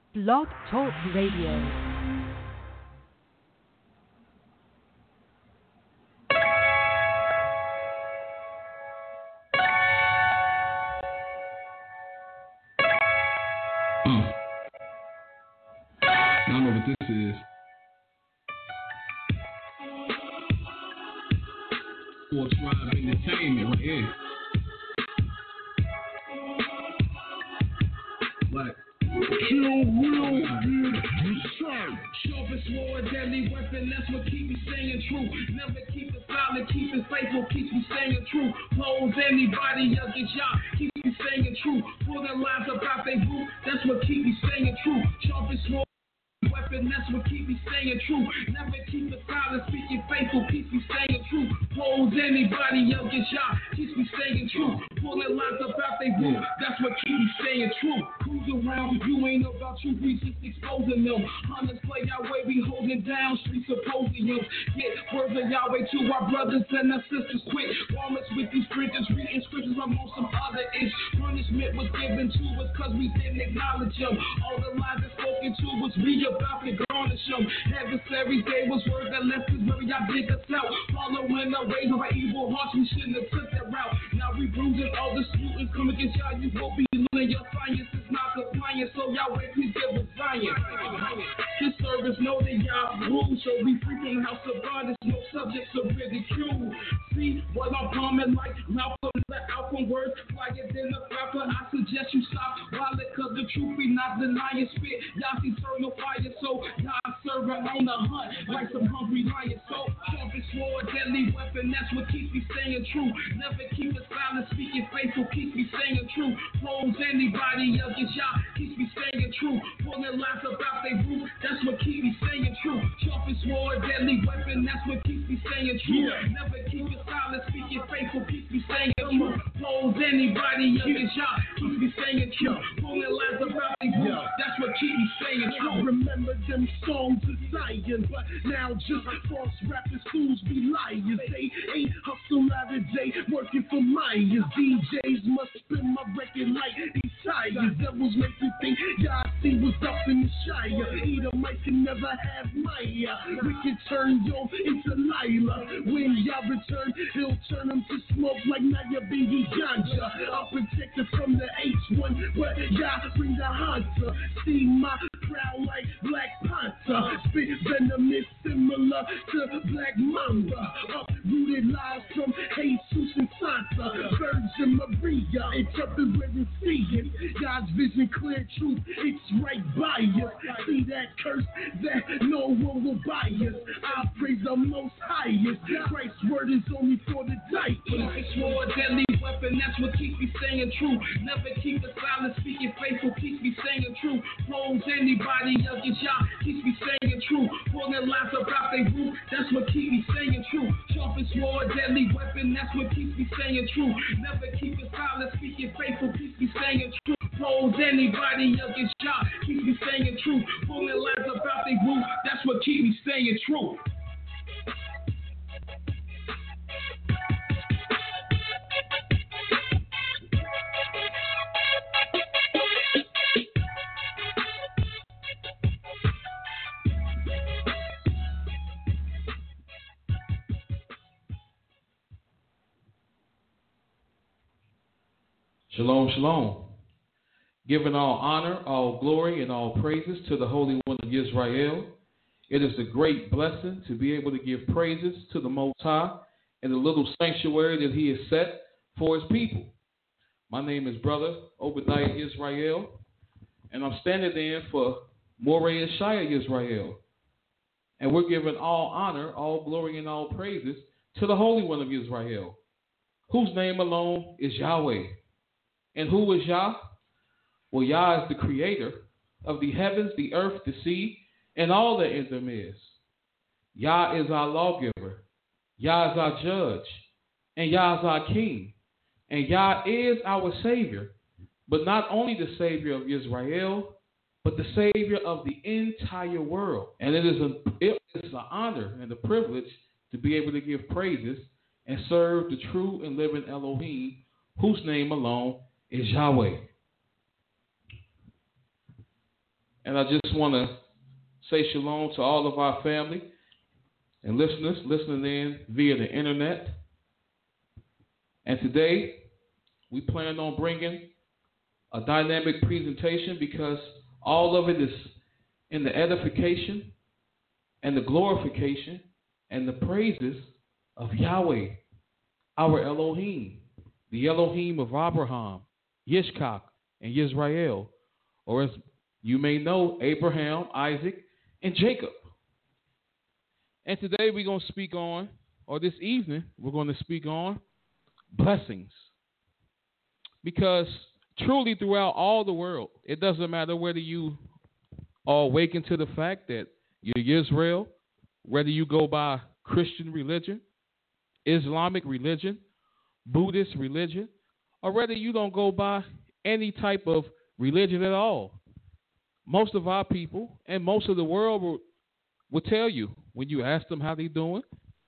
Blog Talk Radio. I don't know what this is. Sports Tribe Entertainment right here. Like, sharpest war, deadly weapon, that's what keep me staying true. Never keep it silent, keep it faithful, keeps me staying true. Pose anybody against y'all, keep me staying true. Pull their lies about they root, that's what keep me staying true. Sharpest war, weapon, that's what keep me staying true. Never keep it silent, speaking faithful, keeps me staying true. Pose anybody against y'all, keeps me staying true. Pulling lines about they root, that's what keep me staying true. Cruise around, you ain't about you, we just exposing them. Hunters play Yahweh, we holding down street symposiums. Get words of Yahweh to our brothers and our sisters quick. Warmers with these scriptures, reading scriptures, I'm on some other ish. Punishment was given to us cause we didn't acknowledge them. All the lies that spoken to us, we about to garnish them. Adversaries gave us words that left us where y'all dig us out. Following the ways of our evil hearts, we shouldn't have took that route. Now we bruising all the students come against y'all, you will be losing your science is not compliant, so Yahweh please give us science. This service know that y'all rules, so we free from the house of God, there's no subjects of ridicule. See what I'm coming like, Malcolm, the outcome words, flyer than the rapper, I suggest you stop while it cause the truth we not denying spit. Y'all see eternal fire, so y'all serve on the hunt like some hungry lions. So sharpest sword, deadly weapon, that's what keeps me staying true. Never keep it silent, speaking faithful, keeps me staying true. Pose anybody against y'all, keeps me staying true. Pulling lies about they root, that's what keeps me staying true. Sharpest sword, deadly weapon, that's what keeps me staying true. Never keep it silent, speaking faithful, keeps me staying true. Pose anybody against y'all, keeps me staying true. Pulling lies about they root, that's what keeps me staying true. I remember them songs of Zion, but now just false rappers, fools be liars. They ain't hustle out a day, working for Myers. DJs must spin my record like these tires. Devils make you think y'all see what's up in the Shire. Either mic can never have Maya. We can turn yo into Lila. When y'all return, he'll turn them to smoke like Naya Bingy Ganja. I'll protect it from the H1, but y'all bring the Hunter. See my proud like Black Panther. Spit venomous similar to Black Mamba. Uprooted lies from Jesus and Santa. Virgin Maria, interpret where it's seeing. God's vision, clear truth, it's right by us. See that curse that no one will buy us. I praise the most highest. Christ's word is only for the Titans. It's war, deadly weapon, that's what keeps me staying true. Never keep it silent, speaking faithful, keeps me staying true. Pose anybody against y'all, keeps me staying true. Pulling lies about they root, that's what keeps me staying true. Sharpest war, deadly weapon, that's what keeps me staying true. Never keep it silent, speaking faithful, keeps me staying true. Pose anybody against y'all, keeps me staying true. Pulling lies about they root, that's what keeps me staying true. Shalom, shalom. Giving all honor, all glory, and all praises to the Holy One of Israel. It is a great blessing to be able to give praises to the Most High in the little sanctuary that He has set for His people. My name is Brother Obadiah Israel, and I'm standing in for Moreh Shire Israel. And we're giving all honor, all glory, and all praises to the Holy One of Israel, whose name alone is Yahweh. And who is Yah? Well, Yah is the creator of the heavens, the earth, the sea, and all that in them is. Yah is our lawgiver. Yah is our judge. And Yah is our king. And Yah is our savior. But not only the savior of Israel, but the savior of the entire world. And it is an honor and a privilege to be able to give praises and serve the true and living Elohim, whose name alone is Yahweh. And I just want to say shalom to all of our family and listeners listening in via the internet. And today, we plan on bringing a dynamic presentation because all of it is in the edification and the glorification and the praises of Yahweh, our Elohim, the Elohim of Abraham, Yishkak, and Yisrael, or as you may know, Abraham, Isaac, and Jacob. And today we're going to speak on, or this evening, we're going to speak on blessings. Because truly throughout all the world, it doesn't matter whether you are awakened to the fact that you're Israel, whether you go by Christian religion, Islamic religion, Buddhist religion, or whether you don't go by any type of religion at all. Most of our people and most of the world will tell you when you ask them how they doing,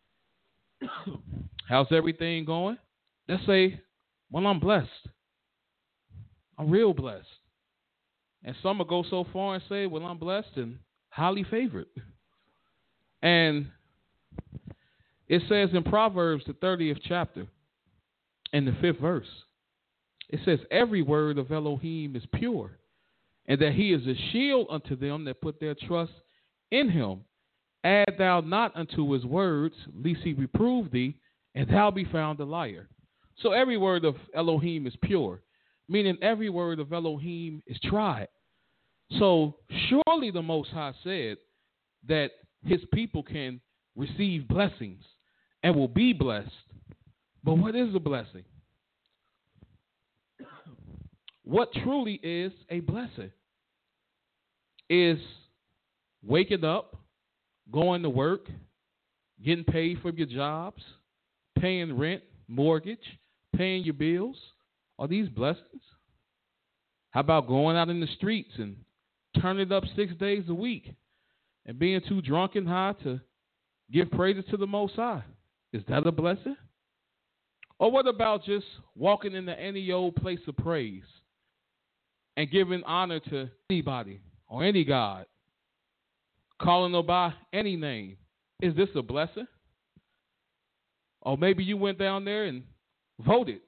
how's everything going? They'll say, well, I'm blessed. I'm real blessed. And some will go so far and say, well, I'm blessed and highly favored. And it says in Proverbs, the 30th chapter, in the 5th verse, it says, every word of Elohim is pure, and that he is a shield unto them that put their trust in him. Add thou not unto his words, lest he reprove thee, and thou be found a liar. So every word of Elohim is pure, meaning every word of Elohim is tried. So surely the Most High said that his people can receive blessings and will be blessed. But what is a blessing? What truly is a blessing is waking up, going to work, getting paid for your jobs, paying rent, mortgage, paying your bills. Are these blessings? How about going out in the streets and turning it up 6 days a week and being too drunk and high to give praises to the Most High? Is that a blessing? Or what about just walking into any old place of praise and giving honor to anybody or any God, calling them by any name? Is this a blessing? Or maybe you went down there and voted.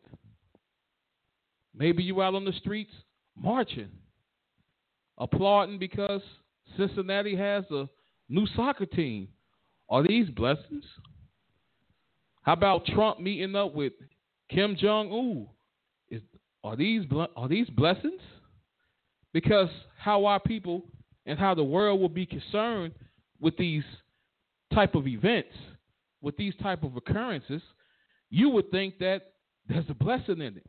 Maybe you out on the streets marching, applauding because Cincinnati has a new soccer team. Are these blessings? How about Trump meeting up with Kim Jong-un? Are these blessings? Because how our people and how the world will be concerned with these type of events, with these type of occurrences, you would think that there's a blessing in it.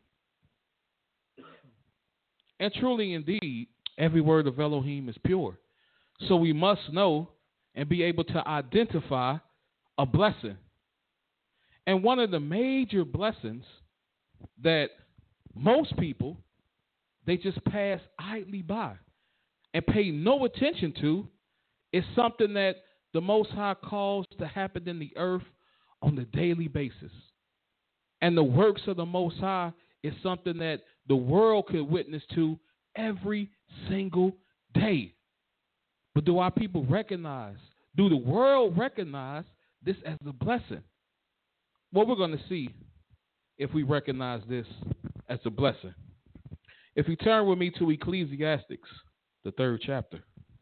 And truly, indeed, every word of Elohim is pure. So we must know and be able to identify a blessing. And one of the major blessings that most people, they just pass idly by and pay no attention to is something that the Most High calls to happen in the earth on a daily basis. And the works of the Most High is something that the world could witness to every single day. But do our people recognize, do the world recognize this as a blessing? Well, we're going to see if we recognize this as a blessing. If you turn with me to Ecclesiastes, the 3rd chapter.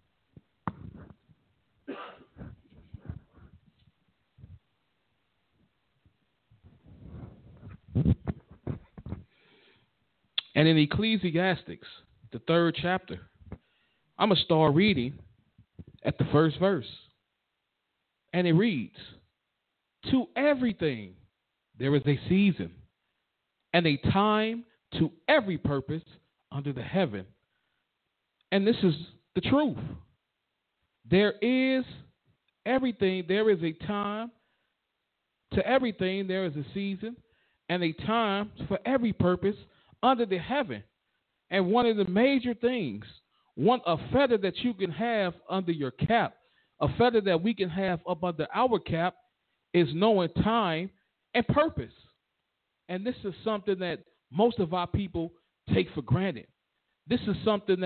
And in Ecclesiastes, the 3rd chapter, I'm going to start reading at the 1st verse. And it reads, to everything there is a season and a time to every purpose under the heaven. And this is the truth. There is everything. There is a time to everything. There is a season and a time for every purpose under the heaven. And one of the major things, a feather that you can have under your cap, a feather that we can have up under our cap, is knowing time and purpose. And this is something that most of our people take for granted. This is something that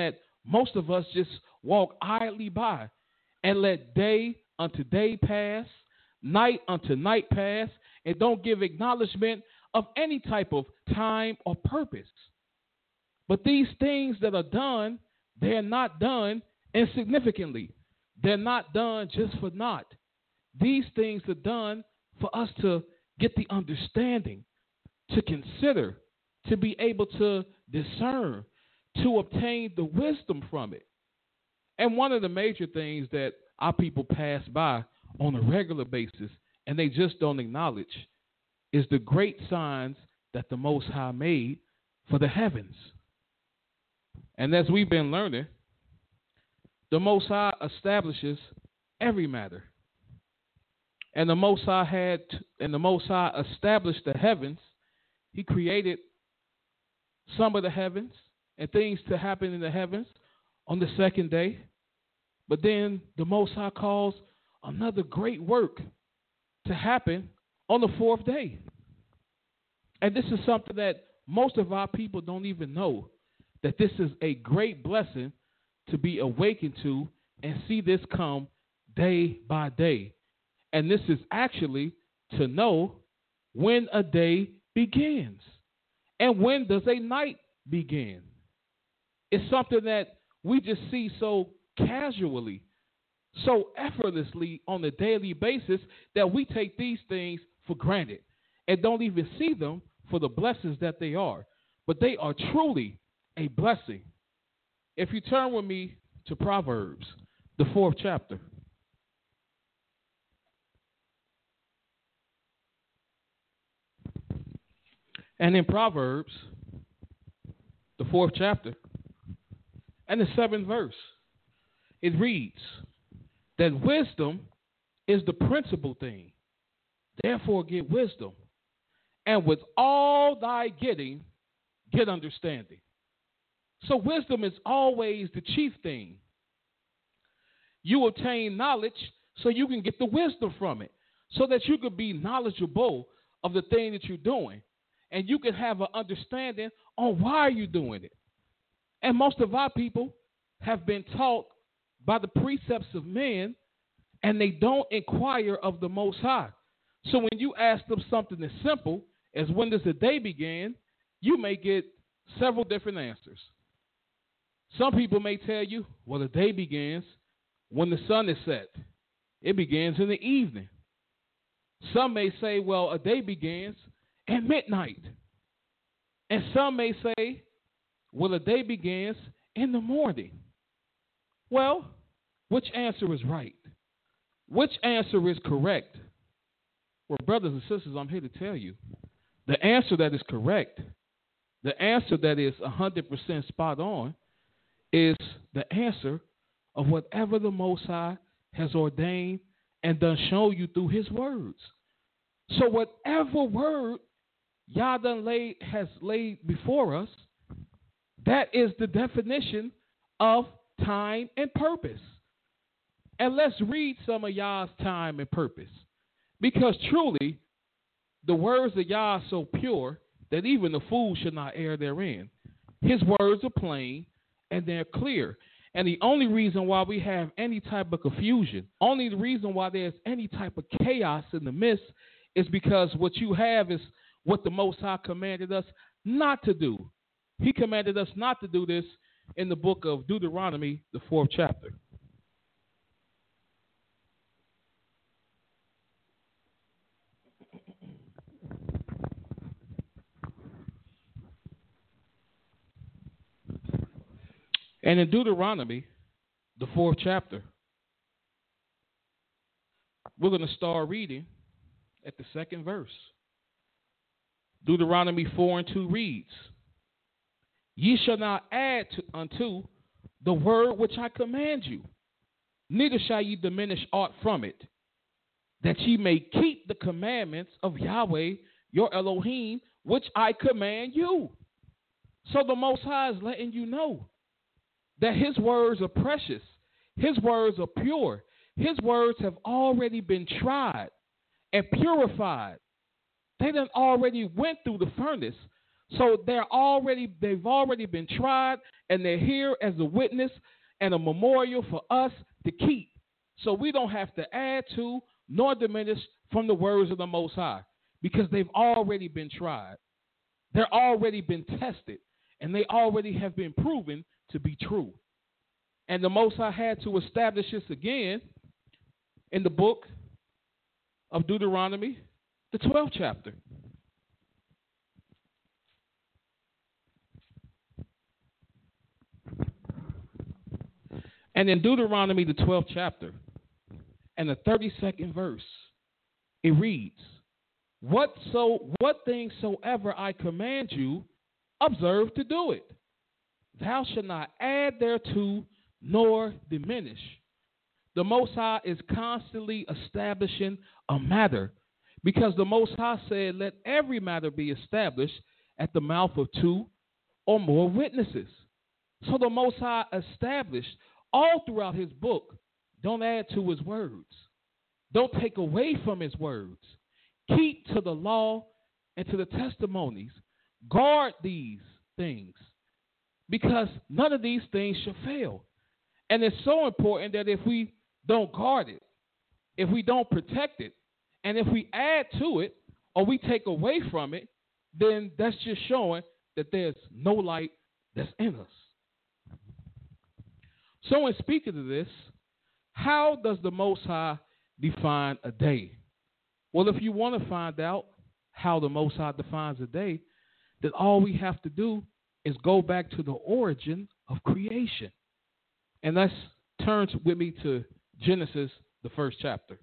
Most of us just walk idly by and let day unto day pass, night unto night pass, and don't give acknowledgement of any type of time or purpose. But these things that are done, they are not done insignificantly. They're not done just for naught. These things are done for us to get the understanding, to consider, to be able to discern, to obtain the wisdom from it. And one of the major things that our people pass by on a regular basis and they just don't acknowledge is the great signs that the Most High made for the heavens. And as we've been learning, the Most High establishes every matter. And the Most High established the heavens. He created some of the heavens and things to happen in the heavens on the second day. But then the Most High calls another great work to happen on the fourth day. And this is something that most of our people don't even know, that this is a great blessing to be awakened to and see this come day by day. And this is actually to know when a day begins and when does a night begin. It's something that we just see so casually, so effortlessly on a daily basis that we take these things for granted and don't even see them for the blessings that they are. But they are truly a blessing. If you turn with me to Proverbs, the 4th chapter. And in Proverbs, the 4th chapter, and the 7th verse, it reads that wisdom is the principal thing. Therefore get wisdom. And with all thy getting, get understanding. So wisdom is always the chief thing. You obtain knowledge so you can get the wisdom from it, so that you could be knowledgeable of the thing that you're doing. And you can have an understanding on why you're doing it. And most of our people have been taught by the precepts of men, and they don't inquire of the Most High. So when you ask them something as simple as when does the day begin, you may get several different answers. Some people may tell you, well, the day begins when the sun is set. It begins in the evening. Some may say, well, a day begins at midnight. And some may say, well, a day begins in the morning. Well, which answer is right? Which answer is correct? Well, brothers and sisters, I'm here to tell you, the answer that is correct, the answer that is 100% spot on, is the answer of whatever the Most High has ordained and done show you through his words. So whatever word Yah has laid before us, that is the definition of time and purpose. And let's read some of Yah's time and purpose. Because truly, the words of Yah are so pure that even the fool should not err therein. His words are plain and they're clear. And the only reason why we have any type of confusion, only the reason why there's any type of chaos in the midst is because what you have is what the Most High commanded us not to do. He commanded us not to do this in the book of Deuteronomy, the 4th chapter. And in Deuteronomy, the 4th chapter, we're going to start reading at the 2nd verse. Deuteronomy 4:2 reads, Ye shall not add unto the word which I command you, neither shall ye diminish aught from it, that ye may keep the commandments of Yahweh your Elohim, which I command you. So the Most High is letting you know that his words are precious. His words are pure. His words have already been tried and purified. They done already went through the furnace So they've already been tried, and they're here as a witness and a memorial for us to keep. So we don't have to add to nor diminish from the words of the Most High, because they've already been tried. They're already been tested, and they already have been proven to be true. And the Most High had to establish this again in the book of Deuteronomy, the 12th chapter. And in Deuteronomy, the 12th chapter, and the 32nd verse, it reads, What things soever I command you, observe to do it. Thou shalt not add thereto, nor diminish. The Most High is constantly establishing a matter, because the Most High said, let every matter be established at the mouth of two or more witnesses. So the Most High established all throughout his book, don't add to his words. Don't take away from his words. Keep to the law and to the testimonies. Guard these things, because none of these things shall fail. And it's so important that if we don't guard it, if we don't protect it, and if we add to it or we take away from it, then that's just showing that there's no light that's in us. So in speaking of this, how does the Most High define a day? Well, if you want to find out how the Most High defines a day, then all we have to do is go back to the origin of creation. And let's turn with me to Genesis, the 1st chapter.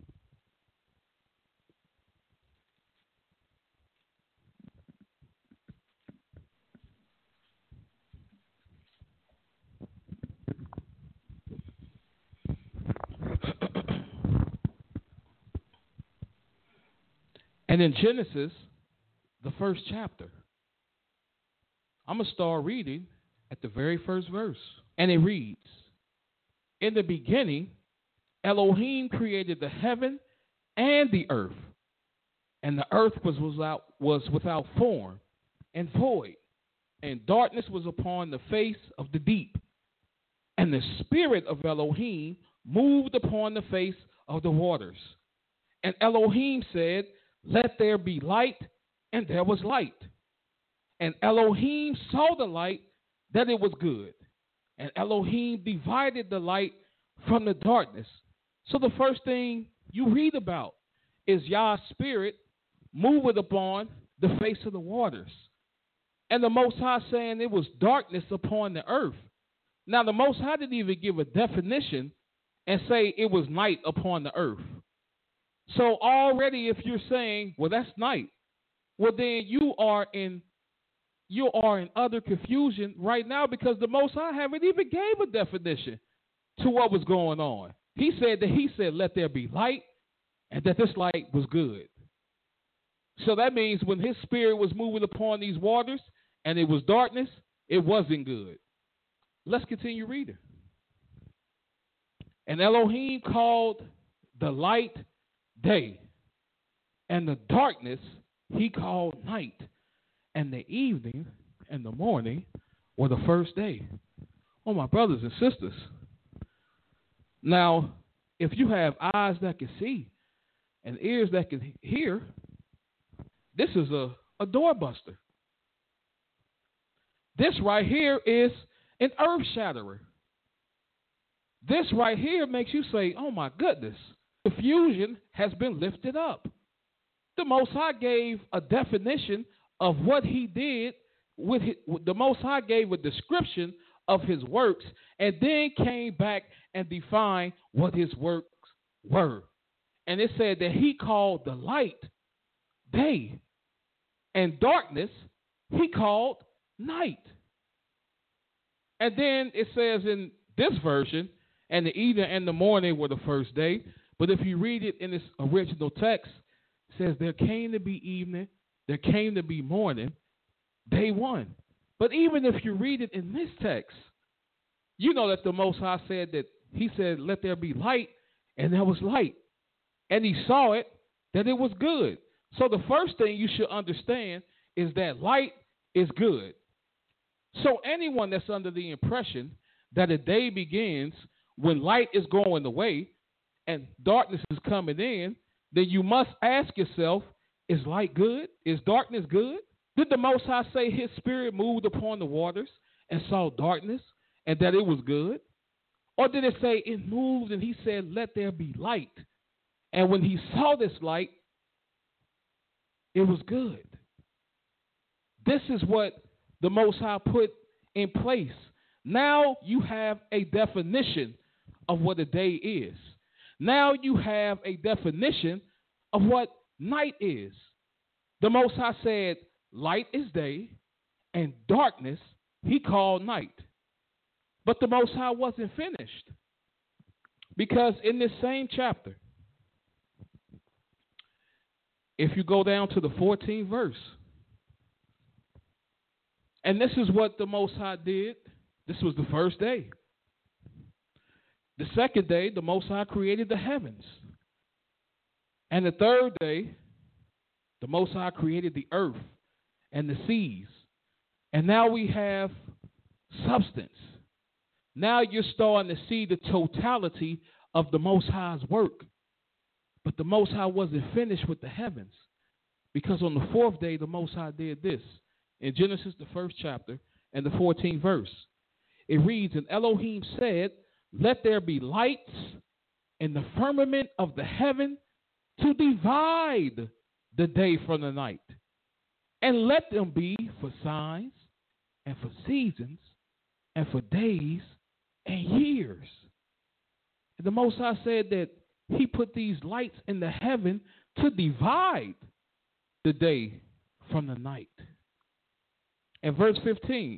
And in Genesis, the 1st chapter, I'm going to start reading at the very first verse. And it reads, In the beginning, Elohim created the heaven and the earth. And the earth was without form and void, and darkness was upon the face of the deep. And the spirit of Elohim moved upon the face of the waters. And Elohim said, Let there be light, and there was light. And Elohim saw the light, that it was good. And Elohim divided the light from the darkness. So the first thing you read about is Yah's spirit moving upon the face of the waters. And the Most High saying it was darkness upon the earth. Now the Most High didn't even give a definition and say it was night upon the earth. So already if you're saying, well, that's night, well then you are in utter confusion right now, because the Most High haven't even gave a definition to what was going on. He said, let there be light, and that this light was good. So that means when his spirit was moving upon these waters and it was darkness, it wasn't good. Let's continue reading. And Elohim called the light day, and the darkness he called night. And the evening and the morning were the first day. Oh, my brothers and sisters. Now, if you have eyes that can see and ears that can hear, this is a doorbuster. This right here is an earth shatterer. This right here makes you say, oh my goodness, confusion has been lifted up. The Most High gave a definition of what he did with the Most High gave a description of his works, and then came back and defined what his works were. And it said that he called the light day, and darkness he called night. And then it says in this version, and the evening and the morning were the first day. But if you read it in its original text, it says there came to be evening, there came to be morning, day one. But even if you read it in this text, you know that the Most High said that he said, let there be light, and there was light. And he saw it, that it was good. So the first thing you should understand is that light is good. So anyone that's under the impression that a day begins when light is going away and darkness is coming in, then you must ask yourself, is light good? Is darkness good? Did the Most High say his spirit moved upon the waters and saw darkness and that it was good? Or did it say it moved and he said, let there be light? And when he saw this light, it was good. This is what the Most High put in place. Now you have a definition of what a day is. Now you have a definition of what night is. The Most High said, light is day, and darkness he called night. But the Most High wasn't finished. Because in this same chapter, if you go down to the 14th verse, and this is what the Most High did. This was the first day. The second day, the Most High created the heavens. And the third day, the Most High created the earth and the seas. And now we have substance. Now you're starting to see the totality of the Most High's work. But the Most High wasn't finished with the heavens. Because on the fourth day, the Most High did this. In Genesis, the first chapter, and the 14th verse, it reads, and Elohim said, let there be lights in the firmament of the heaven to divide the day from the night, and let them be for signs and for seasons and for days and years. And the Most High said that he put these lights in the heaven to divide the day from the night. And verse 15,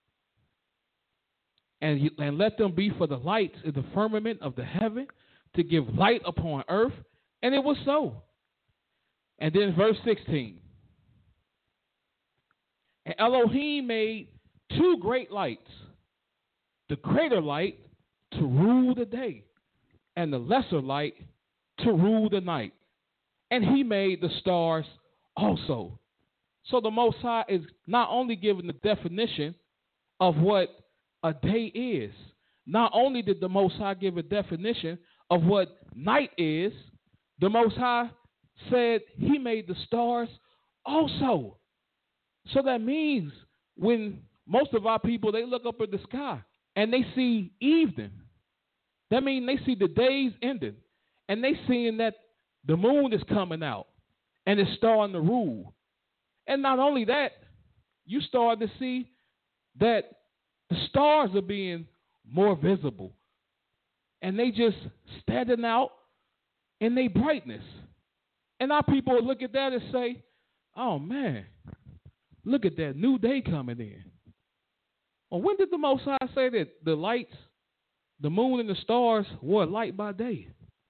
and let them be for the lights in the firmament of the heaven to give light upon earth. And it was so. And then verse 16, and Elohim made two great lights, the greater light to rule the day, and the lesser light to rule the night. And he made the stars also. So the Most High is not only giving the definition of what a day is, not only did the Most High give a definition of what night is, the Most High said he made the stars also. So that means when most of our people, they look up at the sky and they see evening, that means they see the days ending and they seeing that the moon is coming out and it's starting to rule. And not only that, you start to see that the stars are being more visible. And they just standing out in their brightness. And our people will look at that and say, oh man, look at that new day coming in. Well, when did the Most High say that the lights, the moon and the stars were light by day?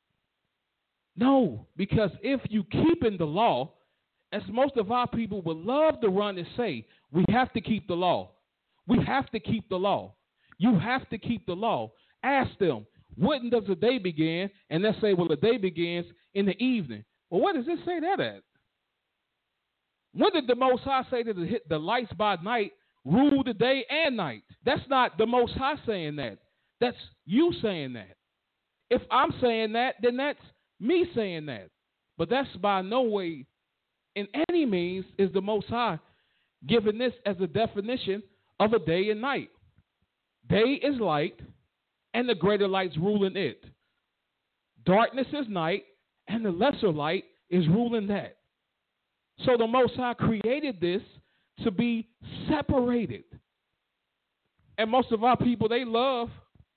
No, because if you keep in the law, as most of our people would love to run and say, we have to keep the law. We have to keep the law. You have to keep the law. Ask them, when does the day begin? And they'll say, well, the day begins in the evening. Well, where does it say that at? When did the Most High say that the lights by night rule the day and night? That's not the Most High saying that. That's you saying that. If I'm saying that, then that's me saying that. But that's by no way in any means is the Most High giving this as a definition of a day and night. Day is light, and the greater light's ruling it. Darkness is night, and the lesser light is ruling that. So the Most High created this to be separated. And most of our people, they love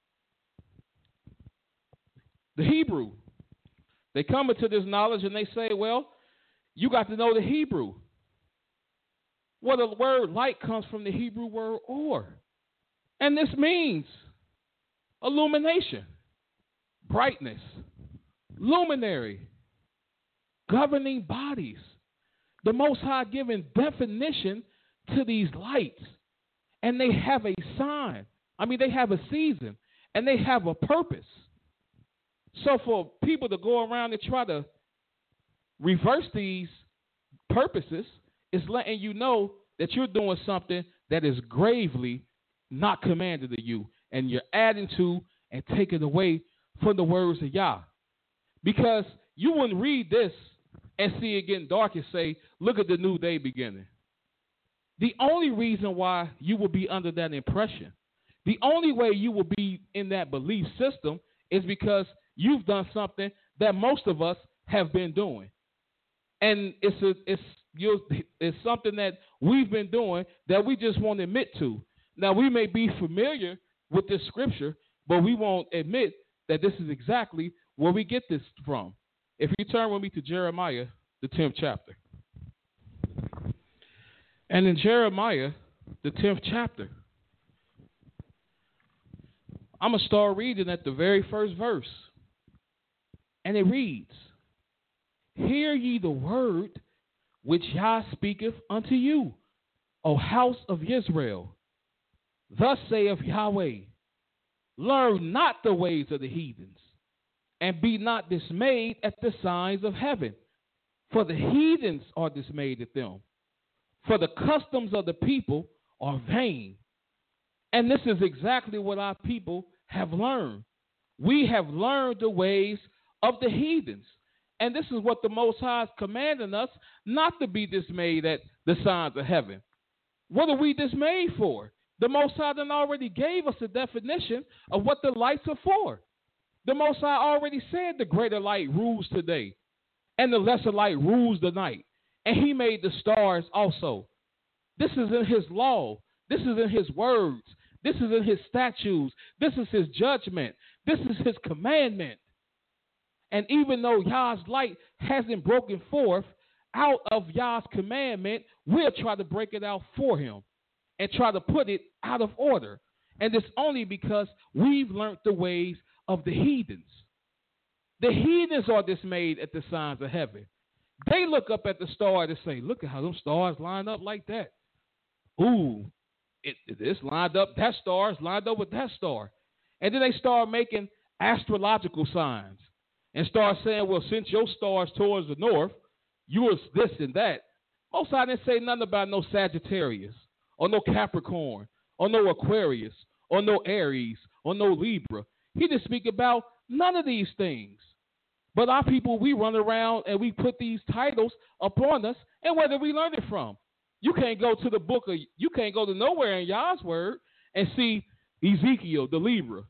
the Hebrew. They come into this knowledge and they say, well, you got to know the Hebrew. Well, the word light comes from the Hebrew word or. And this means illumination, brightness, luminary, governing bodies. The Most High giving definition to these lights. And they have a sign. I mean, they have a season. And they have a purpose. So for people to go around and try to reverse these purposes is letting you know that you're doing something that is gravely not commanded of you, and you're adding to and taking away from the words of Yah. Because you wouldn't read this and see it getting dark and say, look at the new day beginning. The only reason why you will be under that impression, the only way you will be in that belief system is because you've done something that most of us have been doing. And it's something that we've been doing that we just won't admit to. Now, we may be familiar with this scripture, but we won't admit that this is exactly where we get this from. If you turn with me to Jeremiah, the 10th chapter. And in Jeremiah, the 10th chapter, I'm going to start reading at the very first verse. And it reads, Hear ye the word which Yah speaketh unto you, O house of Israel. Thus saith Yahweh, Learn not the ways of the heathens, and be not dismayed at the signs of heaven, for the heathens are dismayed at them. For the customs of the people are vain. And this is exactly what our people have learned. We have learned the ways of the heathens. And this is what the Most High is commanding us, not to be dismayed at the signs of heaven. What are we dismayed for? The Most High done already gave us a definition of what the lights are for. The Most High already said the greater light rules today, and the lesser light rules the night. And he made the stars also. This is in his law. This is in his words. This is in his statutes. This is his judgment. This is his commandment. And even though Yah's light hasn't broken forth out of Yah's commandment, we'll try to break it out for him and try to put it out of order. And it's only because we've learned the ways of the heathens. The heathens are dismayed at the signs of heaven. They look up at the star and say, look at how those stars line up like that. Ooh, this lined up, that star's lined up with that star. And then they start making astrological signs and start saying, well, since your star's towards the north, yours this and that. Most I didn't say nothing about no Sagittarius or no Capricorn or no Aquarius or no Aries or no Libra. He didn't speak about none of these things. But our people, we run around and we put these titles upon us, and where did we learn it from? You can't go to the book of, you can't go to nowhere in Yah's word and see Ezekiel, the Libra,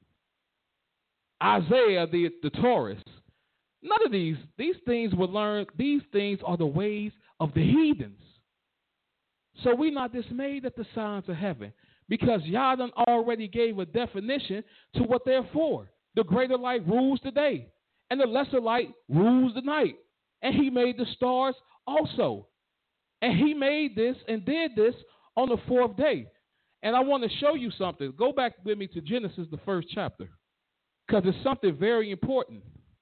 Isaiah, the Taurus. None of these things were learned. These things are the ways of the heathens. So we're not dismayed at the signs of heaven, because Yah done already gave a definition to what they're for. The greater light rules the day, and the lesser light rules the night. And he made the stars also. And he made this and did this on the fourth day. And I want to show you something. Go back with me to Genesis, the first chapter, because it's something very important.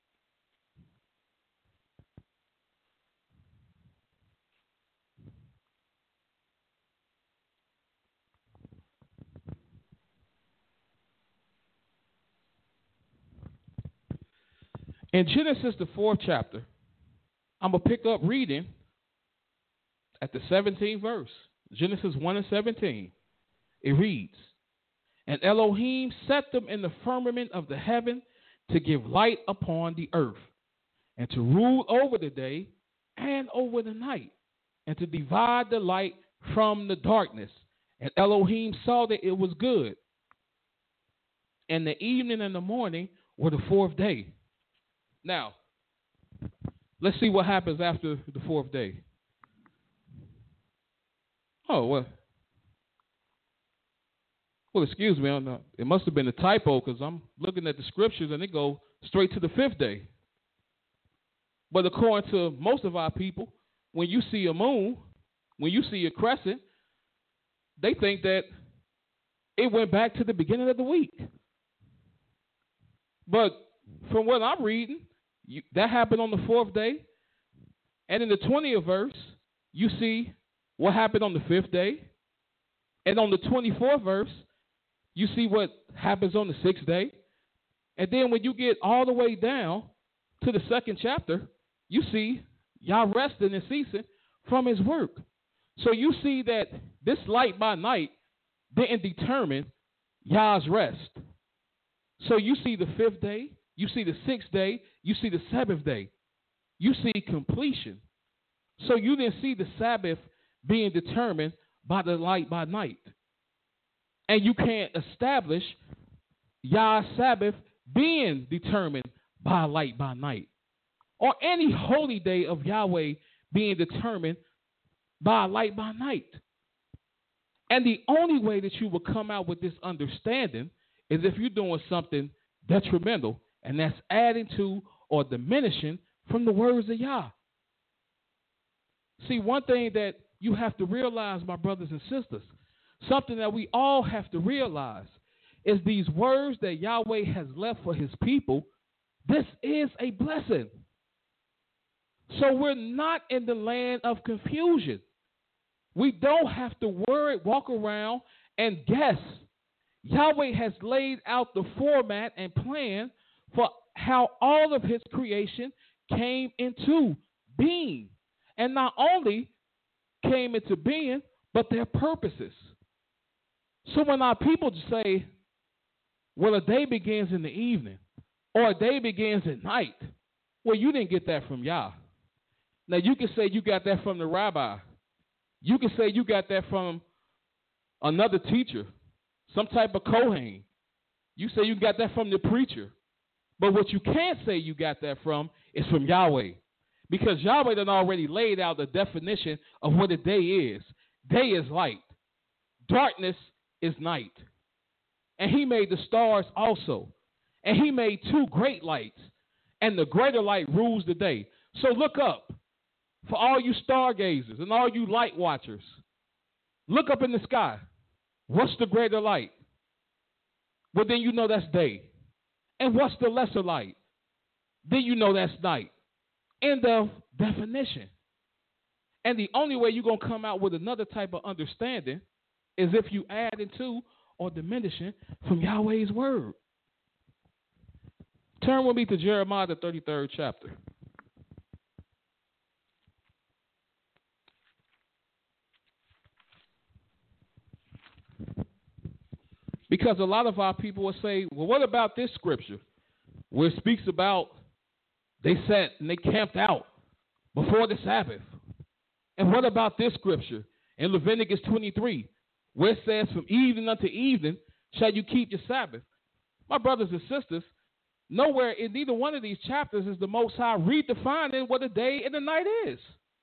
In Genesis, the fourth chapter, I'm going to pick up reading at the 17th verse. Genesis 1 and 17. It reads, And Elohim set them in the firmament of the heaven to give light upon the earth, and to rule over the day and over the night, and to divide the light from the darkness. And Elohim saw that it was good. And the evening and the morning were the fourth day. Now, let's see what happens after the fourth day. Oh, well, excuse me. I don't know. It must have been a typo, because I'm looking at the scriptures and they go straight to the fifth day. But according to most of our people, when you see a moon, when you see a crescent, they think that it went back to the beginning of the week. But from what I'm reading, that happened on the fourth day. And in the 20th verse, you see what happened on the fifth day. And on the 24th verse, you see what happens on the sixth day. And then when you get all the way down to the second chapter, you see Yah resting and ceasing from his work. So you see that this light by night didn't determine Yah's rest. So you see the 5th day, you see the 6th day, you see the 7th day. You see completion. So you didn't see the Sabbath being determined by the light by night. And you can't establish Yah's Sabbath being determined by light by night, or any holy day of Yahweh being determined by light by night. And the only way that you will come out with this understanding is if you're doing something detrimental, and that's adding to or diminishing from the words of Yah. See, one thing that you have to realize, my brothers and sisters, something that we all have to realize, is these words that Yahweh has left for his people, this is a blessing. So we're not in the land of confusion. We don't have to worry, walk around and guess. Yahweh has laid out the format and plan for how all of his creation came into being. And not only came into being, but their purposes. So when our people say, well, a day begins in the evening, or a day begins at night, well, you didn't get that from Yah. Now, you can say you got that from the rabbi. You can say you got that from another teacher, some type of Kohen. You say you got that from the preacher. But what you can't say you got that from is from Yahweh. Because Yahweh done already laid out the definition of what a day is. Day is light. Darkness is night. And he made the stars also. And he made 2 great lights. And the greater light rules the day. So look up for all you stargazers and all you light watchers. Look up in the sky. What's the greater light? Well, then you know that's day. And what's the lesser light? Then you know that's night. End of definition. And the only way you're going to come out with another type of understanding is if you add into or diminishing from Yahweh's word. Turn with me to Jeremiah, the 33rd chapter. Because a lot of our people will say, well, what about this scripture where it speaks about they sat and they camped out before the Sabbath? And what about this scripture in Leviticus 23 where it says from evening unto evening shall you keep your Sabbath? My brothers and sisters, nowhere in either one of these chapters is the Most High redefining what a day and a night is.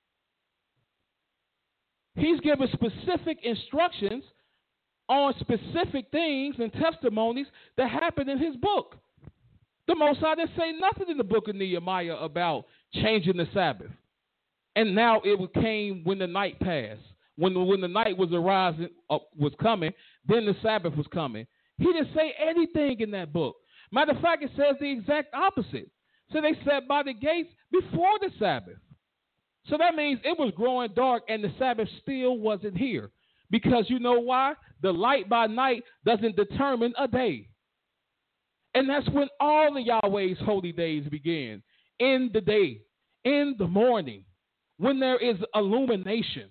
He's given specific instructions on specific things and testimonies that happened in his book. The Most High didn't say nothing in the book of Nehemiah about changing the Sabbath. And now it came when the night passed. When the night was arising, was coming, then the Sabbath was coming. He didn't say anything in that book. Matter of fact, it says the exact opposite. So they sat by the gates before the Sabbath. So that means it was growing dark and the Sabbath still wasn't here. Because you know why? The light by night doesn't determine a day. And that's when all of Yahweh's holy days begin. In the day, in the morning, when there is illumination.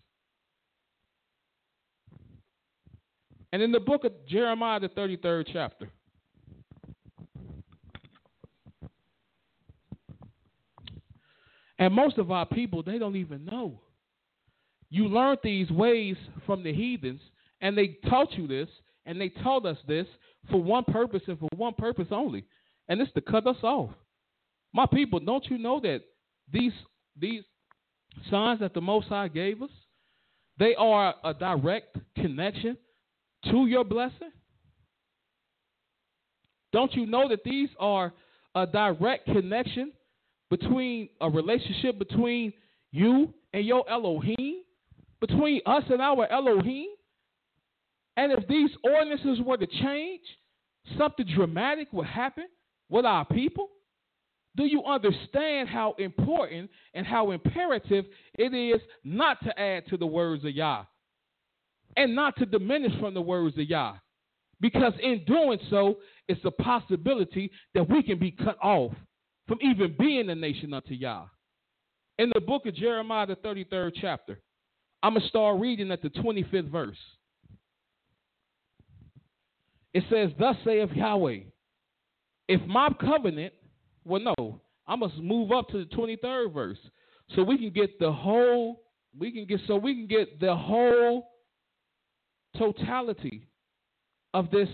And in the book of Jeremiah, the 33rd chapter. And most of our people, they don't even know. You learned these ways from the heathens, and they taught you this, and they taught us this for one purpose and for one purpose only, and it's to cut us off. My people, don't you know that these signs that the Most High gave us, they are a direct connection to your blessing? Don't you know that these are a direct connection between a relationship between you and your Elohim? Between us and our Elohim? And if these ordinances were to change, something dramatic would happen with our people? Do you understand how important and how imperative it is not to add to the words of Yah and not to diminish from the words of Yah? Because in doing so, it's a possibility that we can be cut off from even being a nation unto Yah. In the book of Jeremiah, the 33rd chapter, I'm going to start reading at the 25th verse. It says, thus saith Yahweh, if my covenant, well, no, I must move up to the 23rd verse so we can get the whole, the whole totality of this.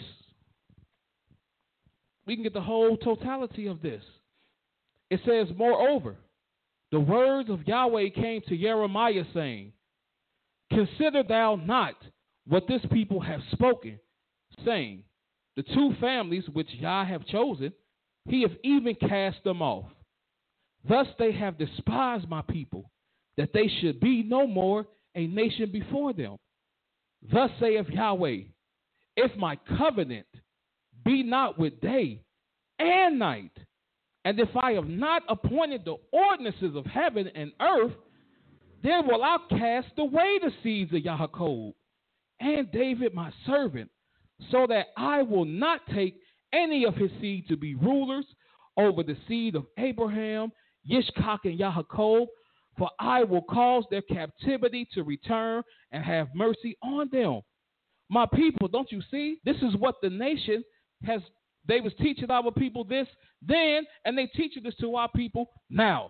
We can get the whole totality of this. It says, moreover, the words of Yahweh came to Jeremiah, saying, consider thou not what this people have spoken, saying, the two families which Yah have chosen, he hath even cast them off. Thus they have despised my people, that they should be no more a nation before them. Thus saith Yahweh, if my covenant be not with day and night, and if I have not appointed the ordinances of heaven and earth, then will I cast away the seeds of Yaakov and David my servant, so that I will not take any of his seed to be rulers over the seed of Abraham, Yishkak, and Yaakov, for I will cause their captivity to return and have mercy on them. My people, don't you see? This is what the nation has. They was teaching our people this then, and they teaching this to our people now.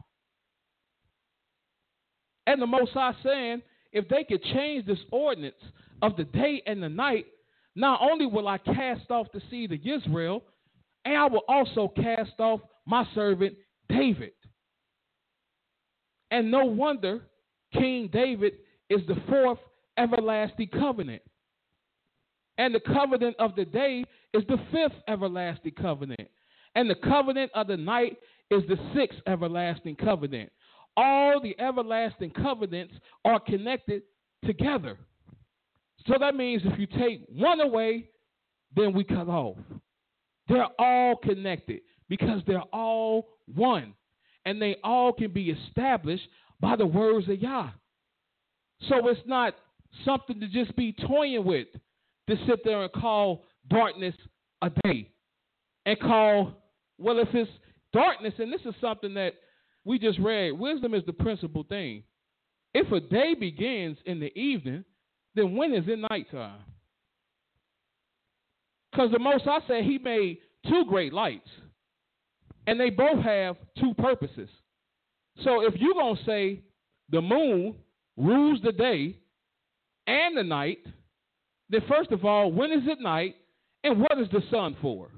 And the Most High saying, if they could change this ordinance of the day and the night, not only will I cast off the seed of Israel, and I will also cast off my servant David. And no wonder King David is the fourth everlasting covenant. And the covenant of the day is the fifth everlasting covenant. And the covenant of the night is the sixth everlasting covenant. All the everlasting covenants are connected together. So that means if you take one away, then we cut off. They're all connected because they're all one. And they all can be established by the words of Yah. So it's not something to just be toying with, to sit there and call darkness a day. And call, well, if it's darkness, and this is something that we just read, wisdom is the principal thing. If a day begins in the evening, then when is it nighttime? Because the Most High said he made two great lights, and they both have two purposes. So if you're going to say the moon rules the day and the night, then first of all, when is it night, and what is the sun for?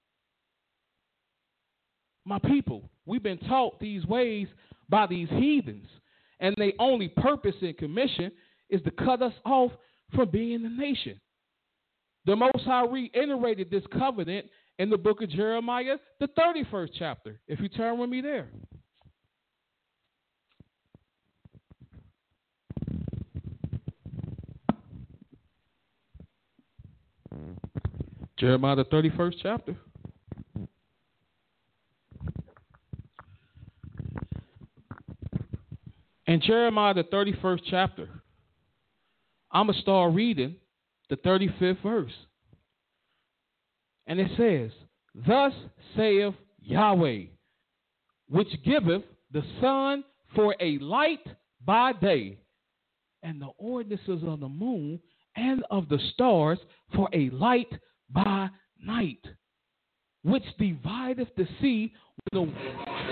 My people, we've been taught these ways by these heathens, and their only purpose and commission is to cut us off from being a nation. The Most High reiterated this covenant in the book of Jeremiah, the 31st chapter, if you turn with me there. Jeremiah, the 31st chapter. In Jeremiah, the 31st chapter, I'm going to start reading the 35th verse. And it says, thus saith Yahweh, which giveth the sun for a light by day, and the ordinances of the moon and of the stars for a light by night, which divideth the sea with the...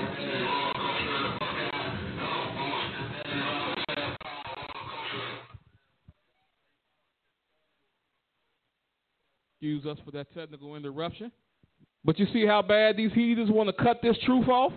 Excuse us for that technical interruption. But you see how bad these heathens want to cut this truth off?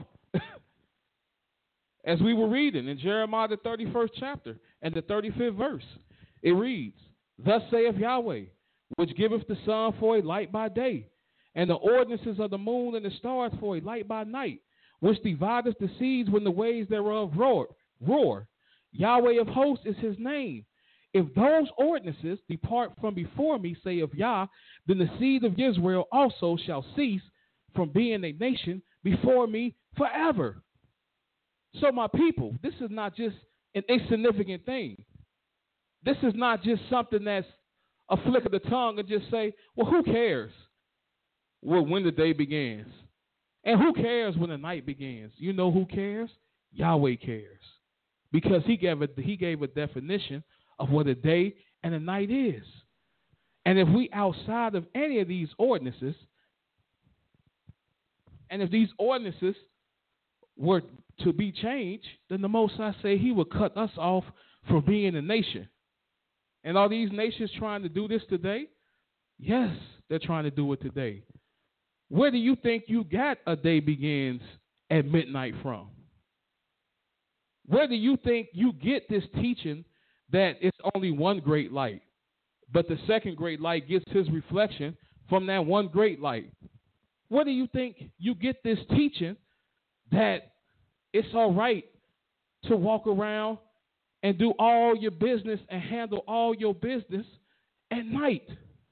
As we were reading in Jeremiah, the 31st chapter and the 35th verse, it reads, thus saith Yahweh, which giveth the sun for a light by day, and the ordinances of the moon and the stars for a light by night, which divideth the seas when the waves thereof roar. Yahweh of hosts is his name. If those ordinances depart from before me, saith Yah, then the seed of Israel also shall cease from being a nation before me forever. So my people, this is not just an insignificant thing. This is not just something that's a flick of the tongue and just say, well, who cares when the day begins? And who cares when the night begins? You know who cares? Yahweh cares. Because he gave a definition of what a day and a night is. And if we outside of any of these ordinances, and if these ordinances were to be changed, then the Most High say he would cut us off from being a nation. And are these nations trying to do this today? Yes, they're trying to do it today. Where do you think you got a day begins at midnight from? Where do you think you get this teaching that it's only one great light, but the second great light gets his reflection from that one great light? Where do you think you get this teaching that it's all right to walk around and do all your business and handle all your business at night?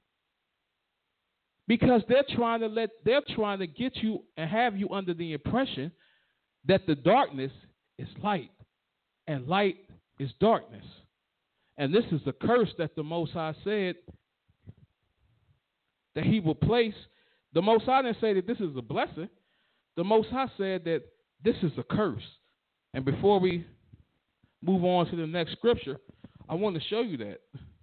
Because they're trying to get you and have you under the impression that the darkness is light and light is darkness. And this is the curse that the Most High said that he will place. The Most High didn't say that this is a blessing. The Most High said that this is a curse. And before we move on to the next scripture, I want to show you that.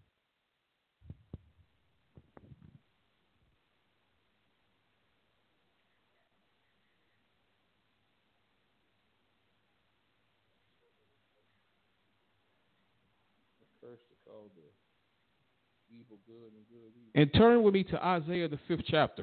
Evil, good, and good, evil. And turn with me to Isaiah, the 5th chapter.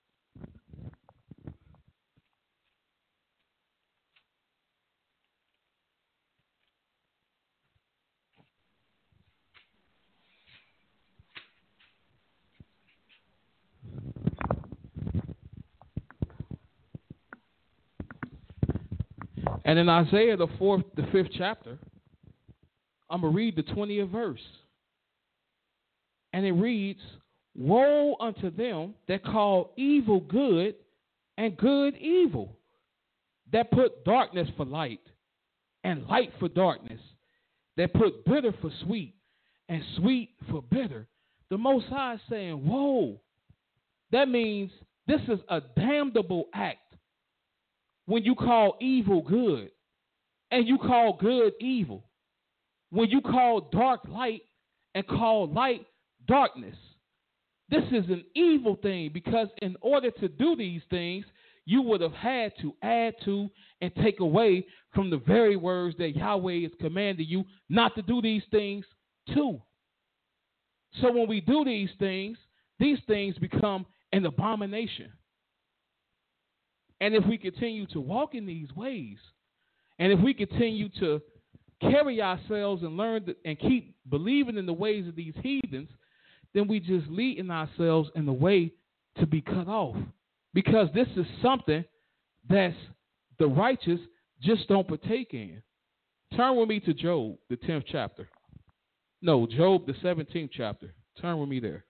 And in Isaiah, the 5th chapter, I'm going to read the 20th verse. And it reads, "Woe unto them that call evil good and good evil, that put darkness for light and light for darkness, that put bitter for sweet and sweet for bitter." The Most High is saying, woe. That means this is a damnable act when you call evil good and you call good evil. When you call dark light and call light darkness. This is an evil thing, because in order to do these things, you would have had to add to and take away from the very words that Yahweh is commanding you not to do these things too. So when we do these things become an abomination. And if we continue to walk in these ways, and if we continue to carry ourselves and learn and keep believing in the ways of these heathens, then we just leading ourselves in the way to be cut off. Because this is something that the righteous just don't partake in. Turn with me to Job, the 10th chapter. No, Job, the 17th chapter. Turn with me there.